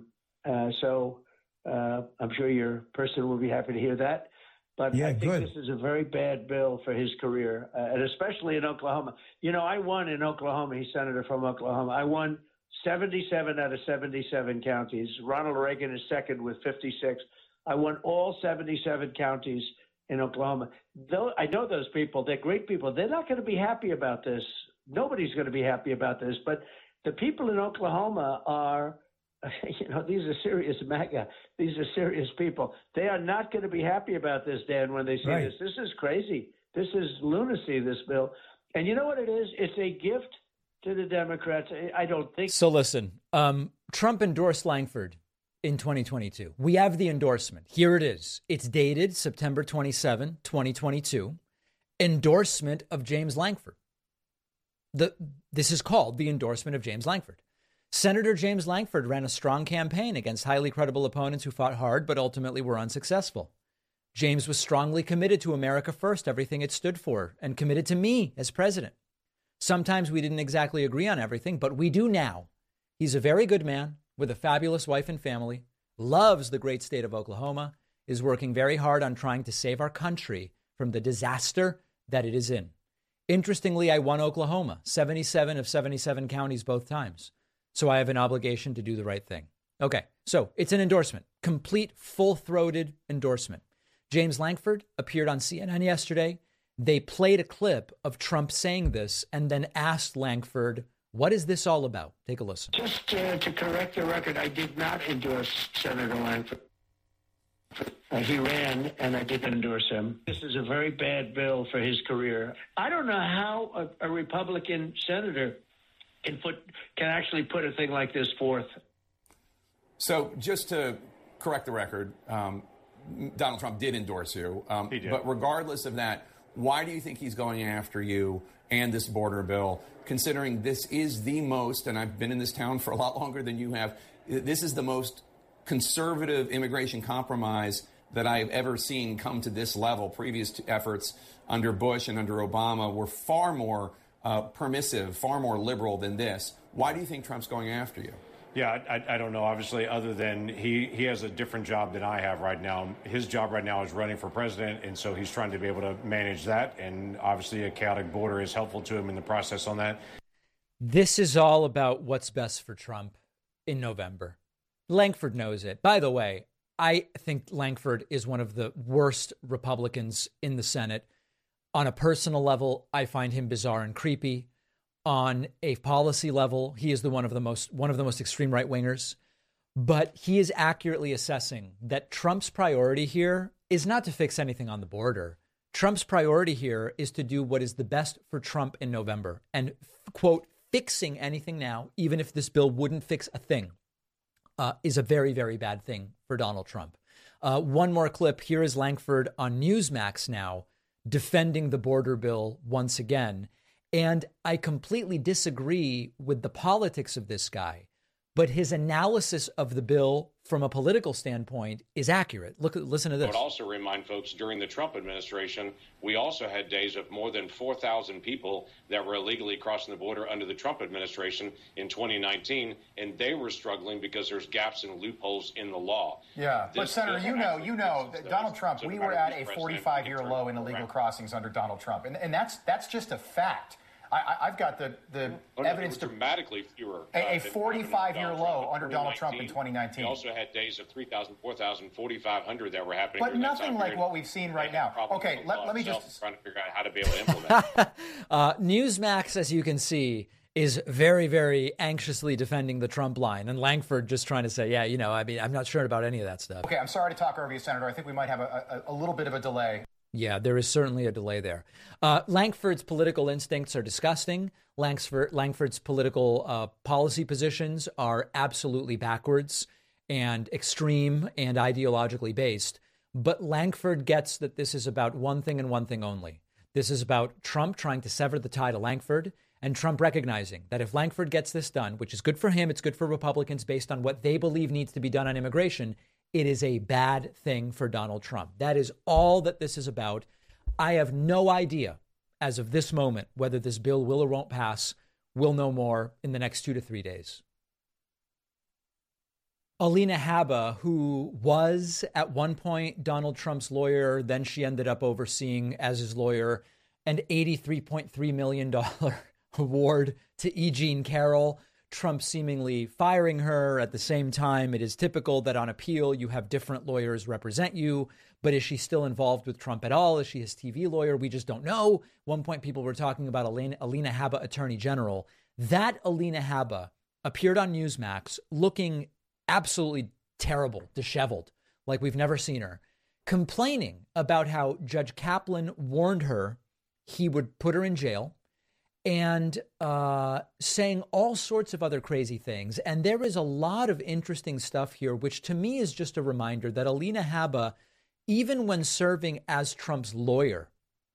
So I'm sure your person will be happy to hear that. But I think this is a very bad bill for his career, and especially in Oklahoma. You know, I won in Oklahoma. He's senator from Oklahoma. I won 77 out of 77 counties. Ronald Reagan is second with 56. I won all 77 counties in Oklahoma. Though I know those people, they're great people. They're not going to be happy about this. Nobody's going to be happy about this. But the people in Oklahoma are, you know, these are serious MAGA. These are serious people. They are not going to be happy about this, Dan, when they see this. This is crazy. This is lunacy, this bill. And you know what it is? It's a gift to the Democrats. I don't think. So listen, Trump endorsed Lankford in 2022. We have the endorsement. Here it is. It's dated September 27, 2022. Endorsement of James Lankford. This is called the endorsement of James Lankford. Senator James Lankford ran a strong campaign against highly credible opponents who fought hard but ultimately were unsuccessful. James was strongly committed to America First, everything it stood for, and committed to me as president. Sometimes we didn't exactly agree on everything, but we do now. He's a very good man with a fabulous wife and family, loves the great state of Oklahoma, is working very hard on trying to save our country from the disaster that it is in. Interestingly, I won Oklahoma, 77 of 77 counties both times. So I have an obligation to do the right thing. Okay, so it's an endorsement, complete full-throated endorsement. James Lankford appeared on CNN yesterday. They played a clip of Trump saying this and then asked Lankford, what is this all about? Take a listen. Just to correct the record, I did not endorse Senator Lankford. He ran, and I didn't endorse him. This is a very bad bill for his career. I don't know how a Republican senator can actually put a thing like this forth. So just to correct the record, Donald Trump did endorse you. He did. But regardless of that, why do you think he's going after you and this border bill, considering this is the most, and I've been in this town for a lot longer than you have, this is the most conservative immigration compromise that I've ever seen come to this level. Previous efforts under Bush and under Obama were far more permissive, far more liberal than this. Why do you think Trump's going after you? Yeah, I don't know, obviously, other than he has a different job than I have right now. His job right now is running for president, and so he's trying to be able to manage that. And obviously a chaotic border is helpful to him in the process on that. This is all about what's best for Trump in November. Lankford knows it. By the way, I think Lankford is one of the worst Republicans in the Senate. On a personal level, I find him bizarre and creepy. On a policy level, he is one of the most extreme right-wingers. But he is accurately assessing that Trump's priority here is not to fix anything on the border. Trump's priority here is to do what is the best for Trump in November. And, quote, fixing anything now, even if this bill wouldn't fix a thing, is a very, very bad thing for Donald Trump. One more clip. Here is Lankford on Newsmax now defending the border bill once again. And I completely disagree with the politics of this guy, but his analysis of the bill from a political standpoint is accurate. Listen to this. I would also remind folks, during the Trump administration, we also had days of more than 4,000 people that were illegally crossing the border under the Trump administration in 2019, and they were struggling because there's gaps and loopholes in the law. Yeah, but Senator, you know that Donald Trump, we were at a 45-year low in illegal crossings under Donald Trump, and that's just a fact. I've got the evidence to dramatically fewer. A 45-year low under Donald Trump in 2019. We also had days of 3,000, 4,000, 4,500 that were happening. But nothing like what we've seen right now. Okay, let me just trying to figure out how to be able to implement. Newsmax, as you can see, is very, very anxiously defending the Trump line, and Lankford just trying to say, yeah, I'm not sure about any of that stuff. Okay, I'm sorry to talk over you, Senator. I think we might have a little bit of a delay. Yeah, there is certainly a delay there. Lankford's political instincts are disgusting. Lankford's political policy positions are absolutely backwards and extreme and ideologically based. But Lankford gets that this is about one thing and one thing only. This is about Trump trying to sever the tie to Lankford, and Trump recognizing that if Lankford gets this done, which is good for him, it's good for Republicans based on what they believe needs to be done on immigration, it is a bad thing for Donald Trump. That is all that this is about. I have no idea as of this moment whether this bill will or won't pass. We'll know more in the next 2 to 3 days. Alina Habba, who was at one point Donald Trump's lawyer, then she ended up overseeing as his lawyer an $83.3 million award to E. Jean Carroll. Trump seemingly firing her. At the same time, it is typical that on appeal, you have different lawyers represent you. But is she still involved with Trump at all? Is she his TV lawyer? We just don't know. One point, people were talking about Alina Habba, Attorney General. That Alina Habba appeared on Newsmax looking absolutely terrible, disheveled, like we've never seen her, complaining about how Judge Kaplan warned her he would put her in jail, and saying all sorts of other crazy things. And there is a lot of interesting stuff here, which to me is just a reminder that Alina Habba, even when serving as Trump's lawyer,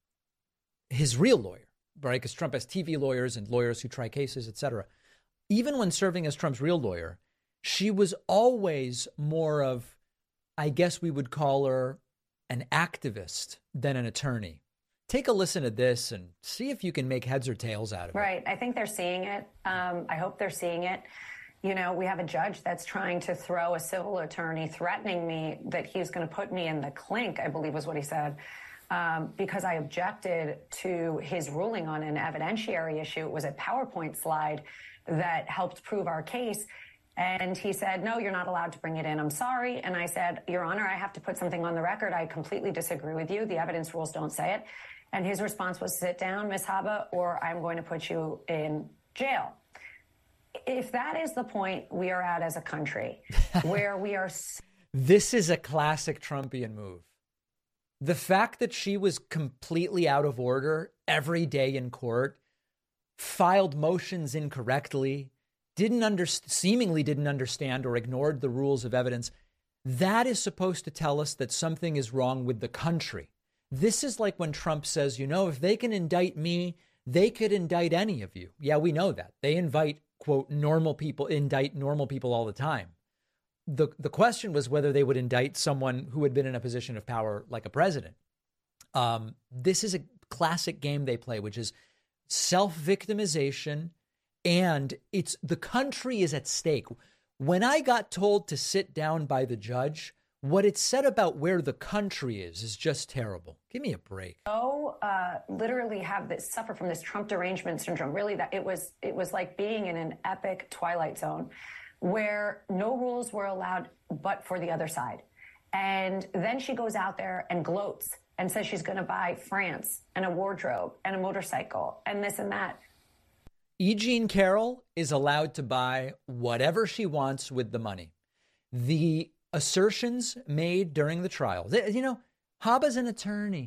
his real lawyer, right? Because Trump has TV lawyers and lawyers who try cases, etc. Even when serving as Trump's real lawyer, she was always more of, I guess we would call her an activist than an attorney. Take a listen to this and see if you can make heads or tails out of it. Right. I think they're seeing it. I hope they're seeing it. You know, we have a judge that's trying to throw a civil attorney, threatening me that he's going to put me in the clink, I believe was what he said, because I objected to his ruling on an evidentiary issue. It was a PowerPoint slide that helped prove our case. And he said, no, you're not allowed to bring it in. I'm sorry. And I said, Your Honor, I have to put something on the record. I completely disagree with you. The evidence rules don't say it. And his response was, sit down, Ms. Habba, or I'm going to put you in jail. If that is the point we are at as a country, where we are... This is a classic Trumpian move. The fact that she was completely out of order every day in court, filed motions incorrectly, seemingly didn't understand or ignored the rules of evidence, that is supposed to tell us that something is wrong with the country. This is like when Trump says, you know, if they can indict me, they could indict any of you. Yeah, we know that. They indict normal people all the time. The question was whether they would indict someone who had been in a position of power like a president. This is a classic game they play, which is self-victimization, and it's the country is at stake. When I got told to sit down by the judge, what it said about where the country is just terrible. Give me a break. Literally suffer from this Trump derangement syndrome. Really, that it was like being in an epic Twilight Zone where no rules were allowed but for the other side. And then she goes out there and gloats and says she's going to buy France and a wardrobe and a motorcycle and this and that. E. Jean Carroll is allowed to buy whatever she wants with the money. The assertions made during the trial, you know, Habba's an attorney.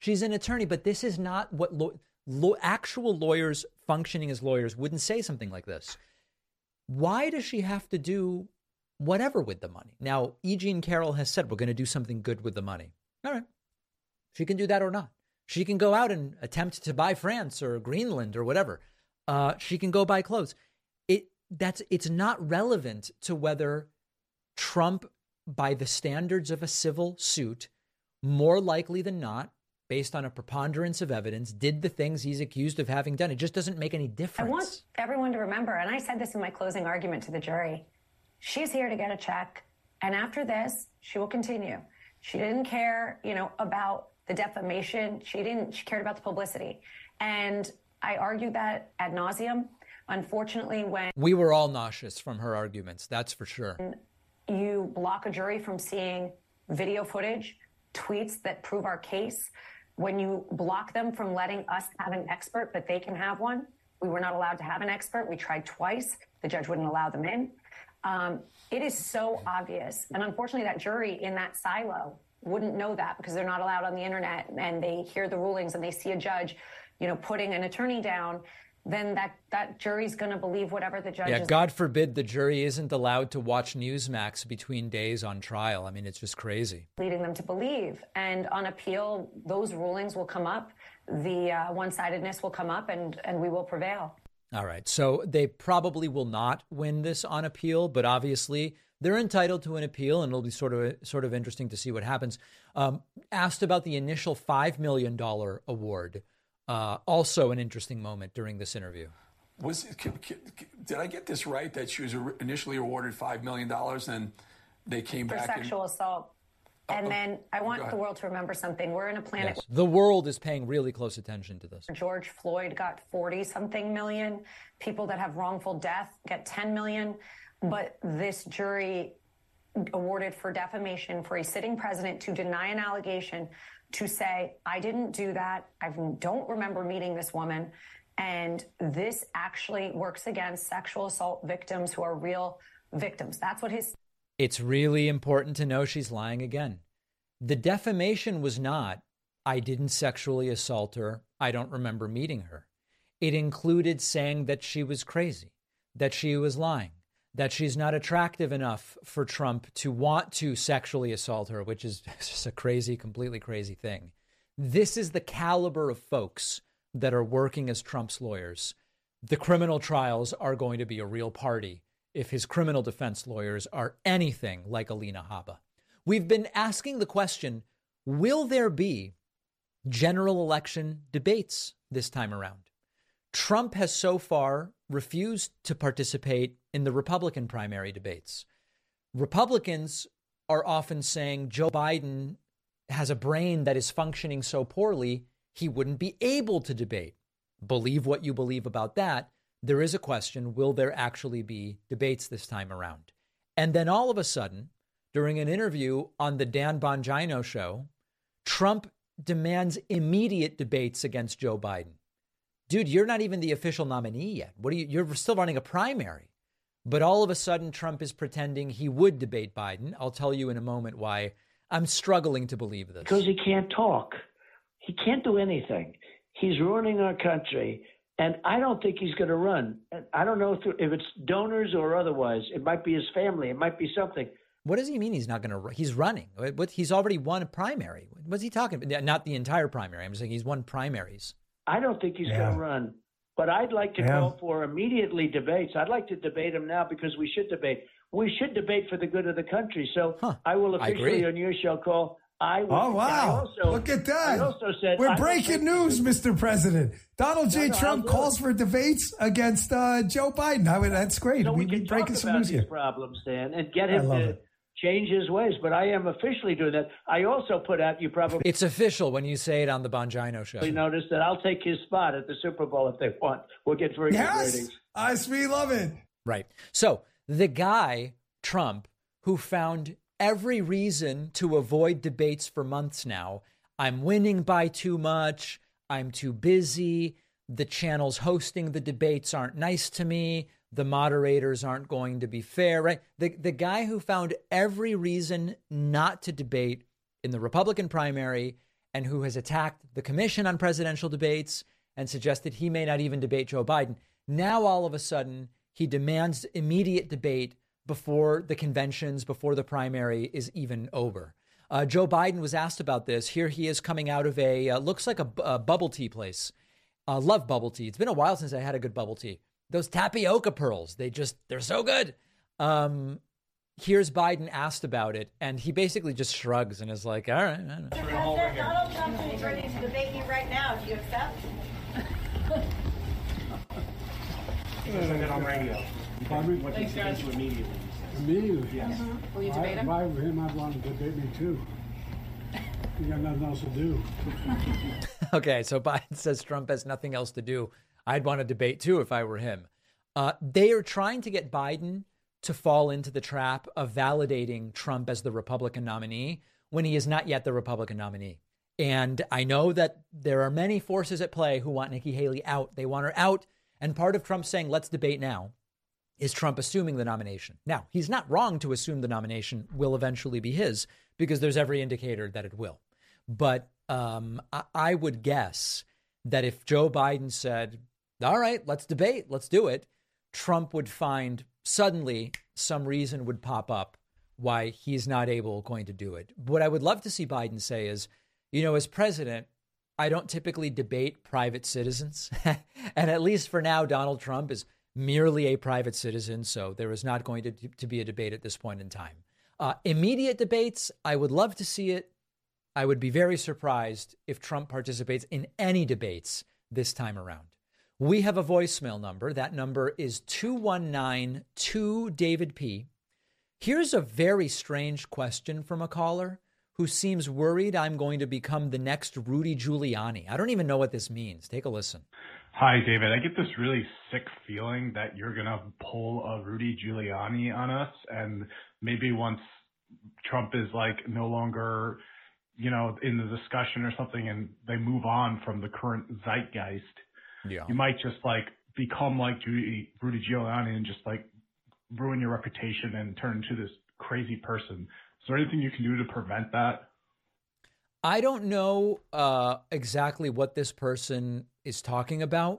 She's an attorney, but this is not what actual lawyers functioning as lawyers wouldn't say something like this. Why does she have to do whatever with the money? Now, E. Jean Carroll has said we're going to do something good with the money. All right. She can do that or not. She can go out and attempt to buy France or Greenland or whatever. She can go buy clothes. It's not relevant to whether Trump, by the standards of a civil suit, more likely than not, based on a preponderance of evidence, did the things he's accused of having done. It just doesn't make any difference. I want everyone to remember, and I said this in my closing argument to the jury, she's here to get a check, and after this, she will continue. She didn't care, about the defamation. She cared about the publicity. And I argued that ad nauseum. Unfortunately, when we were all nauseous from her arguments, that's for sure. You block a jury from seeing video footage, tweets that prove our case, when you block them from letting us have an expert, but they can have one. We were not allowed to have an expert. We tried twice. The judge wouldn't allow them in. It is so obvious. And unfortunately, that jury in that silo wouldn't know that because they're not allowed on the internet, and they hear the rulings and they see a judge, putting an attorney down. Then that jury's going to believe whatever the judge is. Yeah, God forbid the jury isn't allowed to watch Newsmax between days on trial. I mean, it's just crazy. Leading them to believe. And on appeal, those rulings will come up. The one-sidedness will come up, and we will prevail. All right. So they probably will not win this on appeal, but obviously they're entitled to an appeal, and it'll be sort of interesting to see what happens. Asked about the initial $5 million award. Also an interesting moment during this interview. Did I get this right, that she was initially awarded $5 million and they came back? For sexual assault. And then I want the world to remember something. We're in a planet. Yes. The world is paying really close attention to this. George Floyd got 40-something million. People that have wrongful death get 10 million. But this jury awarded for defamation for a sitting president to deny an allegation, to say, I didn't do that. I don't remember meeting this woman. And this actually works against sexual assault victims who are real victims. That's what It's really important to know she's lying again. The defamation was not, I didn't sexually assault her. I don't remember meeting her. It included saying that she was crazy, that she was lying, that she's not attractive enough for Trump to want to sexually assault her, which is just a crazy, completely crazy thing. This is the caliber of folks that are working as Trump's lawyers. The criminal trials are going to be a real party if his criminal defense lawyers are anything like Alina Habba. We've been asking the question, will there be general election debates this time around? Trump has so far refused to participate in the Republican primary debates. Republicans are often saying Joe Biden has a brain that is functioning so poorly, he wouldn't be able to debate. Believe what you believe about that. There is a question, will there actually be debates this time around? And then all of a sudden, during an interview on the Dan Bongino show, Trump demands immediate debates against Joe Biden. Dude, you're not even the official nominee yet. You're still running a primary. But all of a sudden, Trump is pretending he would debate Biden. I'll tell you in a moment why I'm struggling to believe this. Because he can't talk. He can't do anything. He's ruining our country. And I don't think he's going to run. I don't know if it's donors or otherwise. It might be his family. It might be something. What does he mean he's not going to run? He's running. He's already won a primary. What's he talking about? Not the entire primary. I'm just saying he's won primaries. I don't think he's going to run. But I'd like to call for immediately debates. I'd like to debate him now because we should debate. We should debate for the good of the country. So I will officially on your show call. Oh, wow. Look at that. I also said, we're breaking news, Mr. President. Donald J. Trump calls for debates against Joe Biden. That's great. So we can break some news here. Problems, Dan, and get him to change his ways. But I am officially doing that. I also put out, you probably... It's official when you say it on the Bongino show. You notice that I'll take his spot at the Super Bowl if they want. We'll get very good ratings. We love it. Right. So the guy, Trump, who found every reason to avoid debates for months now. I'm winning by too much. I'm too busy. The channels hosting the debates aren't nice to me. The moderators aren't going to be fair, right? The guy who found every reason not to debate in the Republican primary and who has attacked the Commission on Presidential Debates and suggested he may not even debate Joe Biden. Now, all of a sudden, he demands immediate debate before the conventions, before the primary is even over. Joe Biden was asked about this. Here he is coming out of looks like a bubble tea place. Love bubble tea. It's been a while since I had a good bubble tea. Those tapioca pearls, they're so good. Here's Biden asked about it, and he basically just shrugs and is like, all right. Donald Trump is ready to debate you right now. Do you accept? Isn't it on radio? What do you say to immediately? Immediately? Yes. Will you debate him? If I were him, I'd want to debate me too. You got nothing else to do. Okay, so Biden says Trump has nothing else to do. I'd want to debate too if I were him. They are trying to get Biden to fall into the trap of validating Trump as the Republican nominee when he is not yet the Republican nominee. And I know that there are many forces at play who want Nikki Haley out. They want her out. And part of Trump saying, let's debate now, is Trump assuming the nomination. Now, he's not wrong to assume the nomination will eventually be his, because there's every indicator that it will. But I would guess that if Joe Biden said, all right, let's debate, let's do it, Trump would find suddenly some reason would pop up why he's not going to do it. What I would love to see Biden say is, as president, I don't typically debate private citizens. And at least for now, Donald Trump is merely a private citizen. So there is not going to be a debate at this point in time. Immediate debates, I would love to see it. I would be very surprised if Trump participates in any debates this time around. We have a voicemail number. That number is 219-2-DAVID-P. Here's a very strange question from a caller who seems worried I'm going to become the next Rudy Giuliani. I don't even know what this means. Take a listen. Hi, David. I get this really sick feeling that you're going to pull a Rudy Giuliani on us. And maybe once Trump is no longer, in the discussion or something, and they move on from the current zeitgeist, you might just become like Rudy Giuliani and just ruin your reputation and turn into this crazy person. Is there anything you can do to prevent that? I don't know exactly what this person is talking about,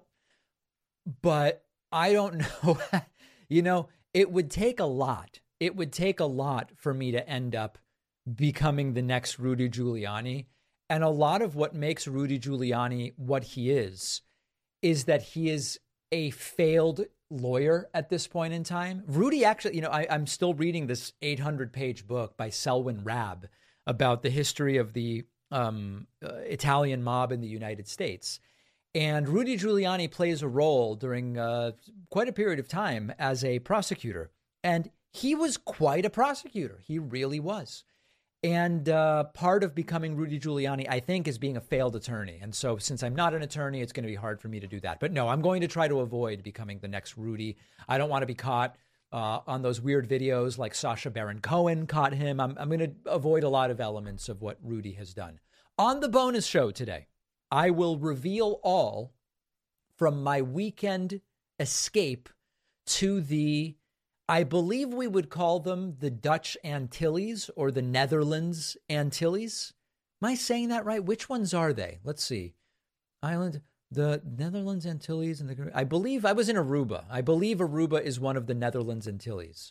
but I don't know. It would take a lot. It would take a lot for me to end up becoming the next Rudy Giuliani. And a lot of what makes Rudy Giuliani what he is that he is a failed lawyer at this point in time. Rudy actually, I'm still reading this 800-page book by Selwyn Rabb about the history of the Italian mob in the United States. And Rudy Giuliani plays a role during quite a period of time as a prosecutor. And he was quite a prosecutor. He really was. And part of becoming Rudy Giuliani, I think, is being a failed attorney. And so since I'm not an attorney, it's going to be hard for me to do that. But no, I'm going to try to avoid becoming the next Rudy. I don't want to be caught on those weird videos like Sacha Baron Cohen caught him. I'm going to avoid a lot of elements of what Rudy has done. On the bonus show today, I will reveal all from my weekend escape to the, I believe we would call them the Dutch Antilles or the Netherlands Antilles. Am I saying that right? Which ones are they? Let's see. Island, the Netherlands Antilles, and I believe I was in Aruba. I believe Aruba is one of the Netherlands Antilles.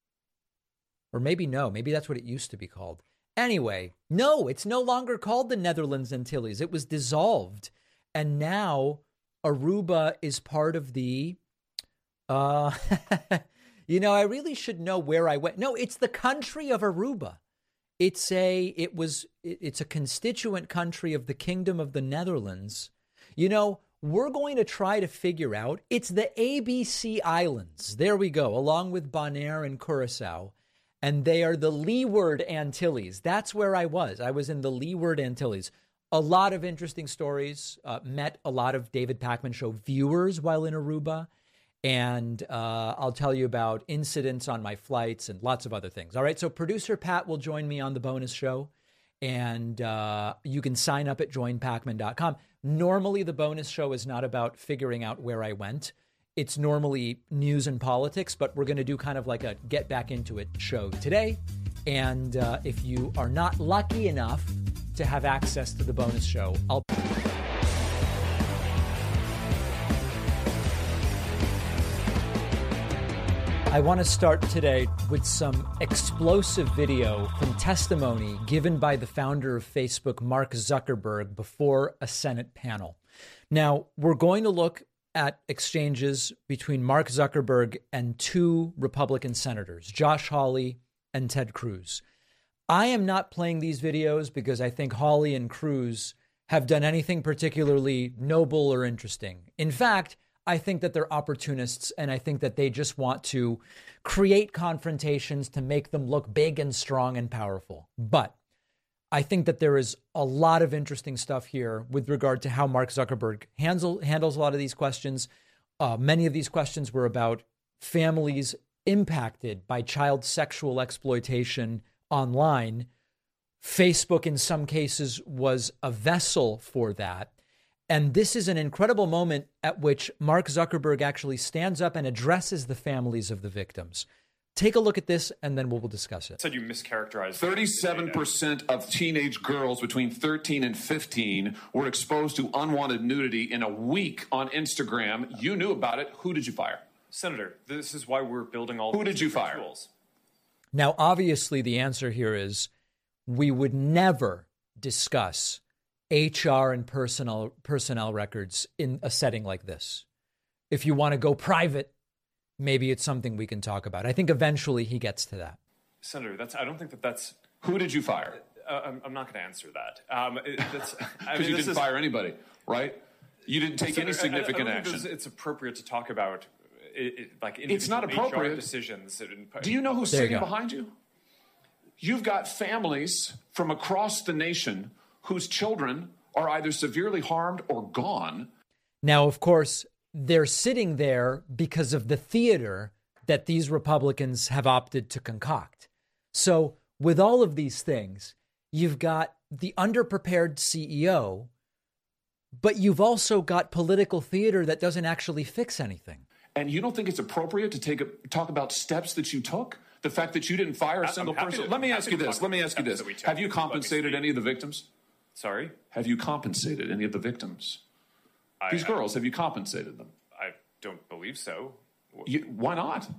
Or maybe no, maybe that's what it used to be called. Anyway, no, it's no longer called the Netherlands Antilles. It was dissolved. And now Aruba is part of the, I really should know where I went. No, it's the country of Aruba. It's a constituent country of the Kingdom of the Netherlands. We're going to try to figure out, it's the ABC Islands. There we go, along with Bonaire and Curacao. And they are the Leeward Antilles. That's where I was. I was in the Leeward Antilles. A lot of interesting stories. Met a lot of David Pakman Show viewers while in Aruba. And I'll tell you about incidents on my flights and lots of other things. All right, so producer Pat will join me on the bonus show. And you can sign up at joinpakman.com. Normally, the bonus show is not about figuring out where I went. It's normally news and politics, but we're going to do kind of like a get back into it show today. And if you are not lucky enough to have access to the bonus show. I want to start today with some explosive video from testimony given by the founder of Facebook, Mark Zuckerberg, before a Senate panel. Now, we're going to look at exchanges between Mark Zuckerberg and two Republican senators, Josh Hawley and Ted Cruz. I am not playing these videos because I think Hawley and Cruz have done anything particularly noble or interesting. In fact, I think that they're opportunists, and I think that they just want to create confrontations to make them look big and strong and powerful. But I think that there is a lot of interesting stuff here with regard to how Mark Zuckerberg handles a lot of these questions. Many of these questions were about families impacted by child sexual exploitation online. Facebook, in some cases, was a vessel for that. And this is an incredible moment at which Mark Zuckerberg actually stands up and addresses the families of the victims. Take a look at this, and then we'll discuss it. Said you mischaracterized. 37% of teenage girls between 13 and 15 were exposed to unwanted nudity in a week on Instagram. You knew about it. Who did you fire? Senator, this is why we're building all. Who did you fire? Tools. Now, obviously, the answer here is we would never discuss HR and personnel records in a setting like this. If you want to go private, maybe it's something we can talk about. I think eventually he gets to that. Senator, I don't think that's. Who did you fire? I'm not going to answer that. Because you didn't fire anybody, right? You didn't take any significant action. It's appropriate to talk about it's not appropriate. HR decisions. Do you know who's sitting behind you? You've got families from across the nation whose children are either severely harmed or gone. Now, of course, they're sitting there because of the theater that these Republicans have opted to concoct. So with all of these things, you've got the underprepared CEO, but you've also got political theater that doesn't actually fix anything. And you don't think it's appropriate to talk about steps that you took? The fact that you didn't fire a single person? Let me ask you this. Have you compensated any of the victims? Sorry? Have you compensated any of the victims? These girls, have you compensated them? I don't believe so. Why not?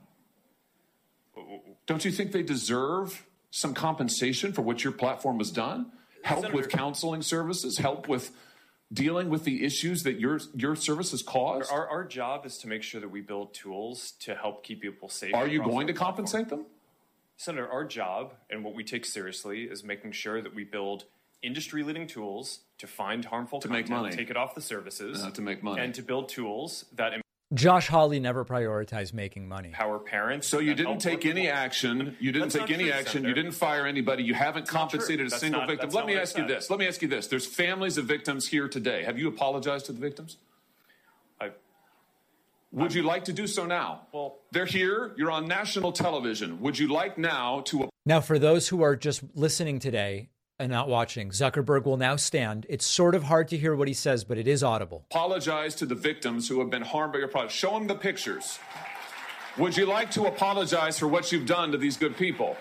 Don't you think they deserve some compensation for what your platform has done? Help Senator, with counseling services? Help with dealing with the issues that your services cause? Our job is to make sure that we build tools to help keep people safe. Are you going to compensate them? Senator, our job and what we take seriously is making sure that we build industry-leading tools to find harmful content, make money, take it off the services, to make money, and to build tools that Josh Hawley never prioritized making money. Empower parents. So you didn't take any action. You didn't take any action. You didn't fire anybody. You haven't compensated a single victim. Let me ask you this. Let me ask you this. There's families of victims here today. Have you apologized to the victims? Would you like to do so now? Well, they're here. You're on national television. Would you like now to... Now, for those who are just listening today and not watching, Zuckerberg will now stand. It's sort of hard to hear what he says, but it is audible. Apologize to the victims who have been harmed by your product. Show them the pictures. Would you like to apologize for what you've done to these good people?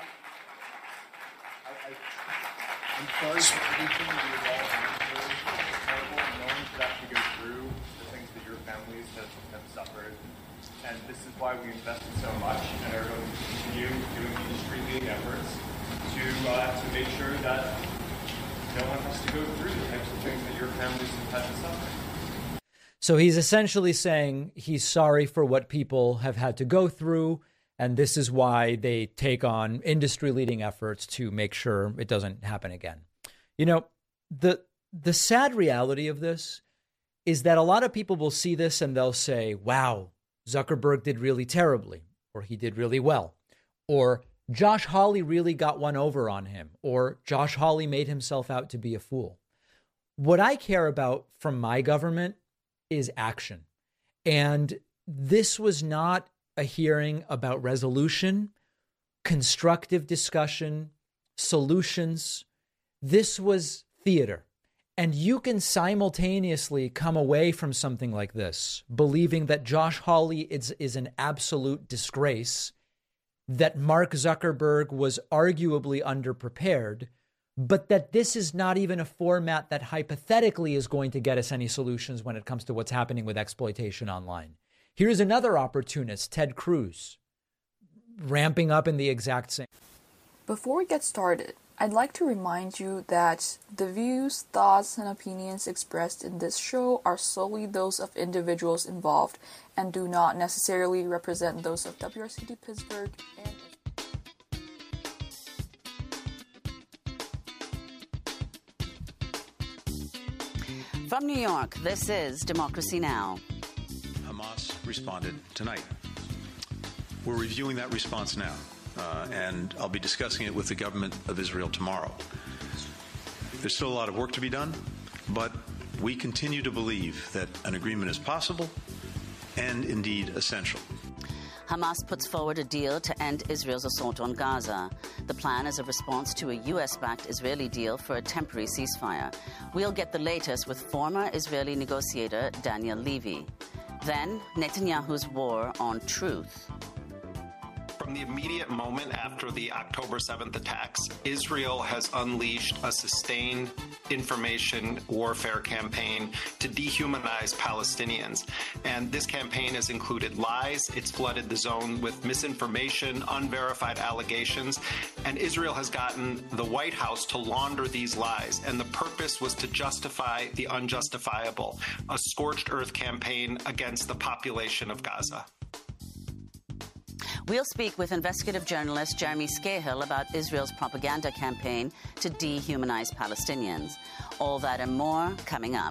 I'm sorry for everything that you've all been through. It's terrible. No one should have to go through the things that your families have suffered. And this is why we invested so much and are going to continue doing industry-leading efforts to make sure that no one has to go through the types of things that your families have had to suffer. So he's essentially saying he's sorry for what people have had to go through, and this is why they take on industry-leading efforts to make sure it doesn't happen again. You know, the sad reality of this is that a lot of people will see this and they'll say, wow, Zuckerberg did really terribly, or he did really well, or Josh Hawley really got one over on him, or Josh Hawley made himself out to be a fool. What I care about from my government is action. And this was not a hearing about resolution, constructive discussion, solutions. This was theater. And you can simultaneously come away from something like this believing that Josh Hawley is an absolute disgrace, that Mark Zuckerberg was arguably underprepared, but that this is not even a format that hypothetically is going to get us any solutions when it comes to what's happening with exploitation online. Here's another opportunist, Ted Cruz, ramping up in the exact same. Before we get started, I'd like to remind you that the views, thoughts, and opinions expressed in this show are solely those of individuals involved and do not necessarily represent those of WRCT Pittsburgh and From New York, this is Democracy Now! Hamas responded tonight. We're reviewing that response now, and I'll be discussing it with the government of Israel tomorrow. There's still a lot of work to be done, but we continue to believe that an agreement is possible and indeed essential. Hamas puts forward a deal to end Israel's assault on Gaza. The plan is a response to a U.S.-backed Israeli deal for a temporary ceasefire. We'll get the latest with former Israeli negotiator Daniel Levy. Then, Netanyahu's war on truth. From the immediate moment after the October 7th attacks, Israel has unleashed a sustained information warfare campaign to dehumanize Palestinians. And this campaign has included lies. It's flooded the zone with misinformation, unverified allegations. And Israel has gotten the White House to launder these lies. And the purpose was to justify the unjustifiable, a scorched earth campaign against the population of Gaza. We'll speak with investigative journalist Jeremy Scahill about Israel's propaganda campaign to dehumanize Palestinians. All that and more coming up.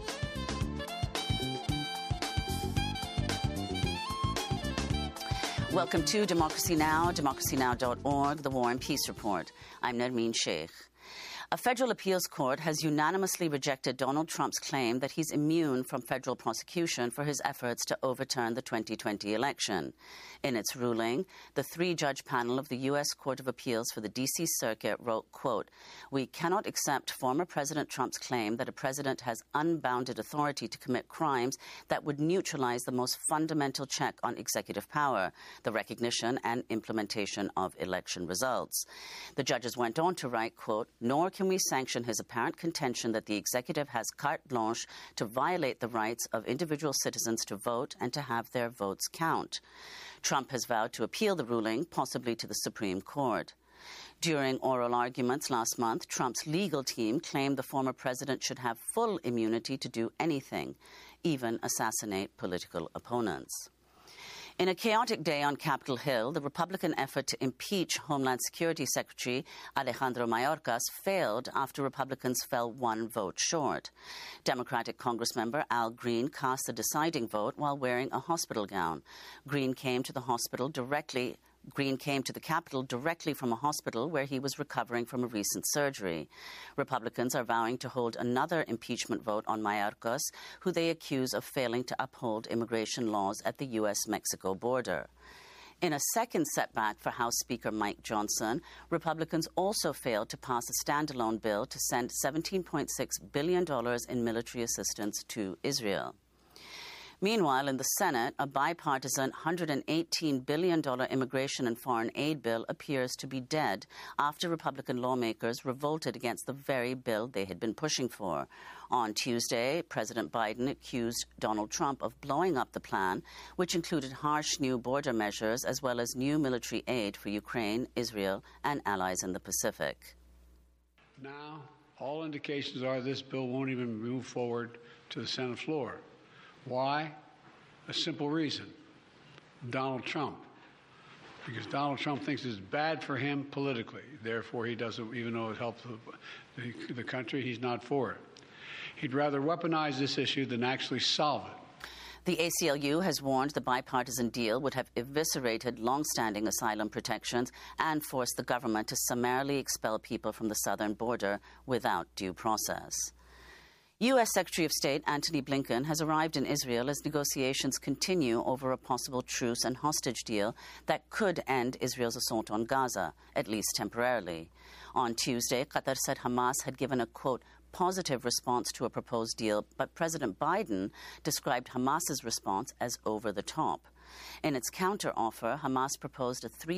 Welcome to Democracy Now!, democracynow.org, the War and Peace Report. I'm Nermeen Sheikh. A federal appeals court has unanimously rejected Donald Trump's claim that he's immune from federal prosecution for his efforts to overturn the 2020 election. In its ruling, the three-judge panel of the U.S. Court of Appeals for the D.C. Circuit wrote, quote, "We cannot accept former President Trump's claim that a president has unbounded authority to commit crimes that would neutralize the most fundamental check on executive power, the recognition and implementation of election results." The judges went on to write, quote, "Nor can we sanction his apparent contention that the executive has carte blanche to violate the rights of individual citizens to vote and to have their votes count." Trump has vowed to appeal the ruling, possibly to the Supreme Court. During oral arguments last month, Trump's legal team claimed the former president should have full immunity to do anything, even assassinate political opponents. In a chaotic day on Capitol Hill, the Republican effort to impeach Homeland Security Secretary Alejandro Mayorkas failed after Republicans fell one vote short. Democratic Congressmember Al Green cast the deciding vote while wearing a hospital gown. Green came to the Capitol directly from a hospital where he was recovering from a recent surgery. Republicans are vowing to hold another impeachment vote on Mayorkas, who they accuse of failing to uphold immigration laws at the U.S.-Mexico border. In a second setback for House Speaker Mike Johnson, Republicans also failed to pass a standalone bill to send $17.6 billion in military assistance to Israel. Meanwhile, in the Senate, a bipartisan $118 billion immigration and foreign aid bill appears to be dead after Republican lawmakers revolted against the very bill they had been pushing for. On Tuesday, President Biden accused Donald Trump of blowing up the plan, which included harsh new border measures as well as new military aid for Ukraine, Israel, and allies in the Pacific. Now, all indications are this bill won't even move forward to the Senate floor. Why? A simple reason. Donald Trump. Because Donald Trump thinks it's bad for him politically. Therefore, he doesn't, even though it helps the country, he's not for it. He'd rather weaponize this issue than actually solve it. The ACLU has warned the bipartisan deal would have eviscerated long-standing asylum protections and forced the government to summarily expel people from the southern border without due process. U.S. Secretary of State Antony Blinken has arrived in Israel as negotiations continue over a possible truce and hostage deal that could end Israel's assault on Gaza, at least temporarily. On Tuesday, Qatar said Hamas had given a, quote, positive response to a proposed deal, but President Biden described Hamas's response as over the top. In its counteroffer, Hamas proposed a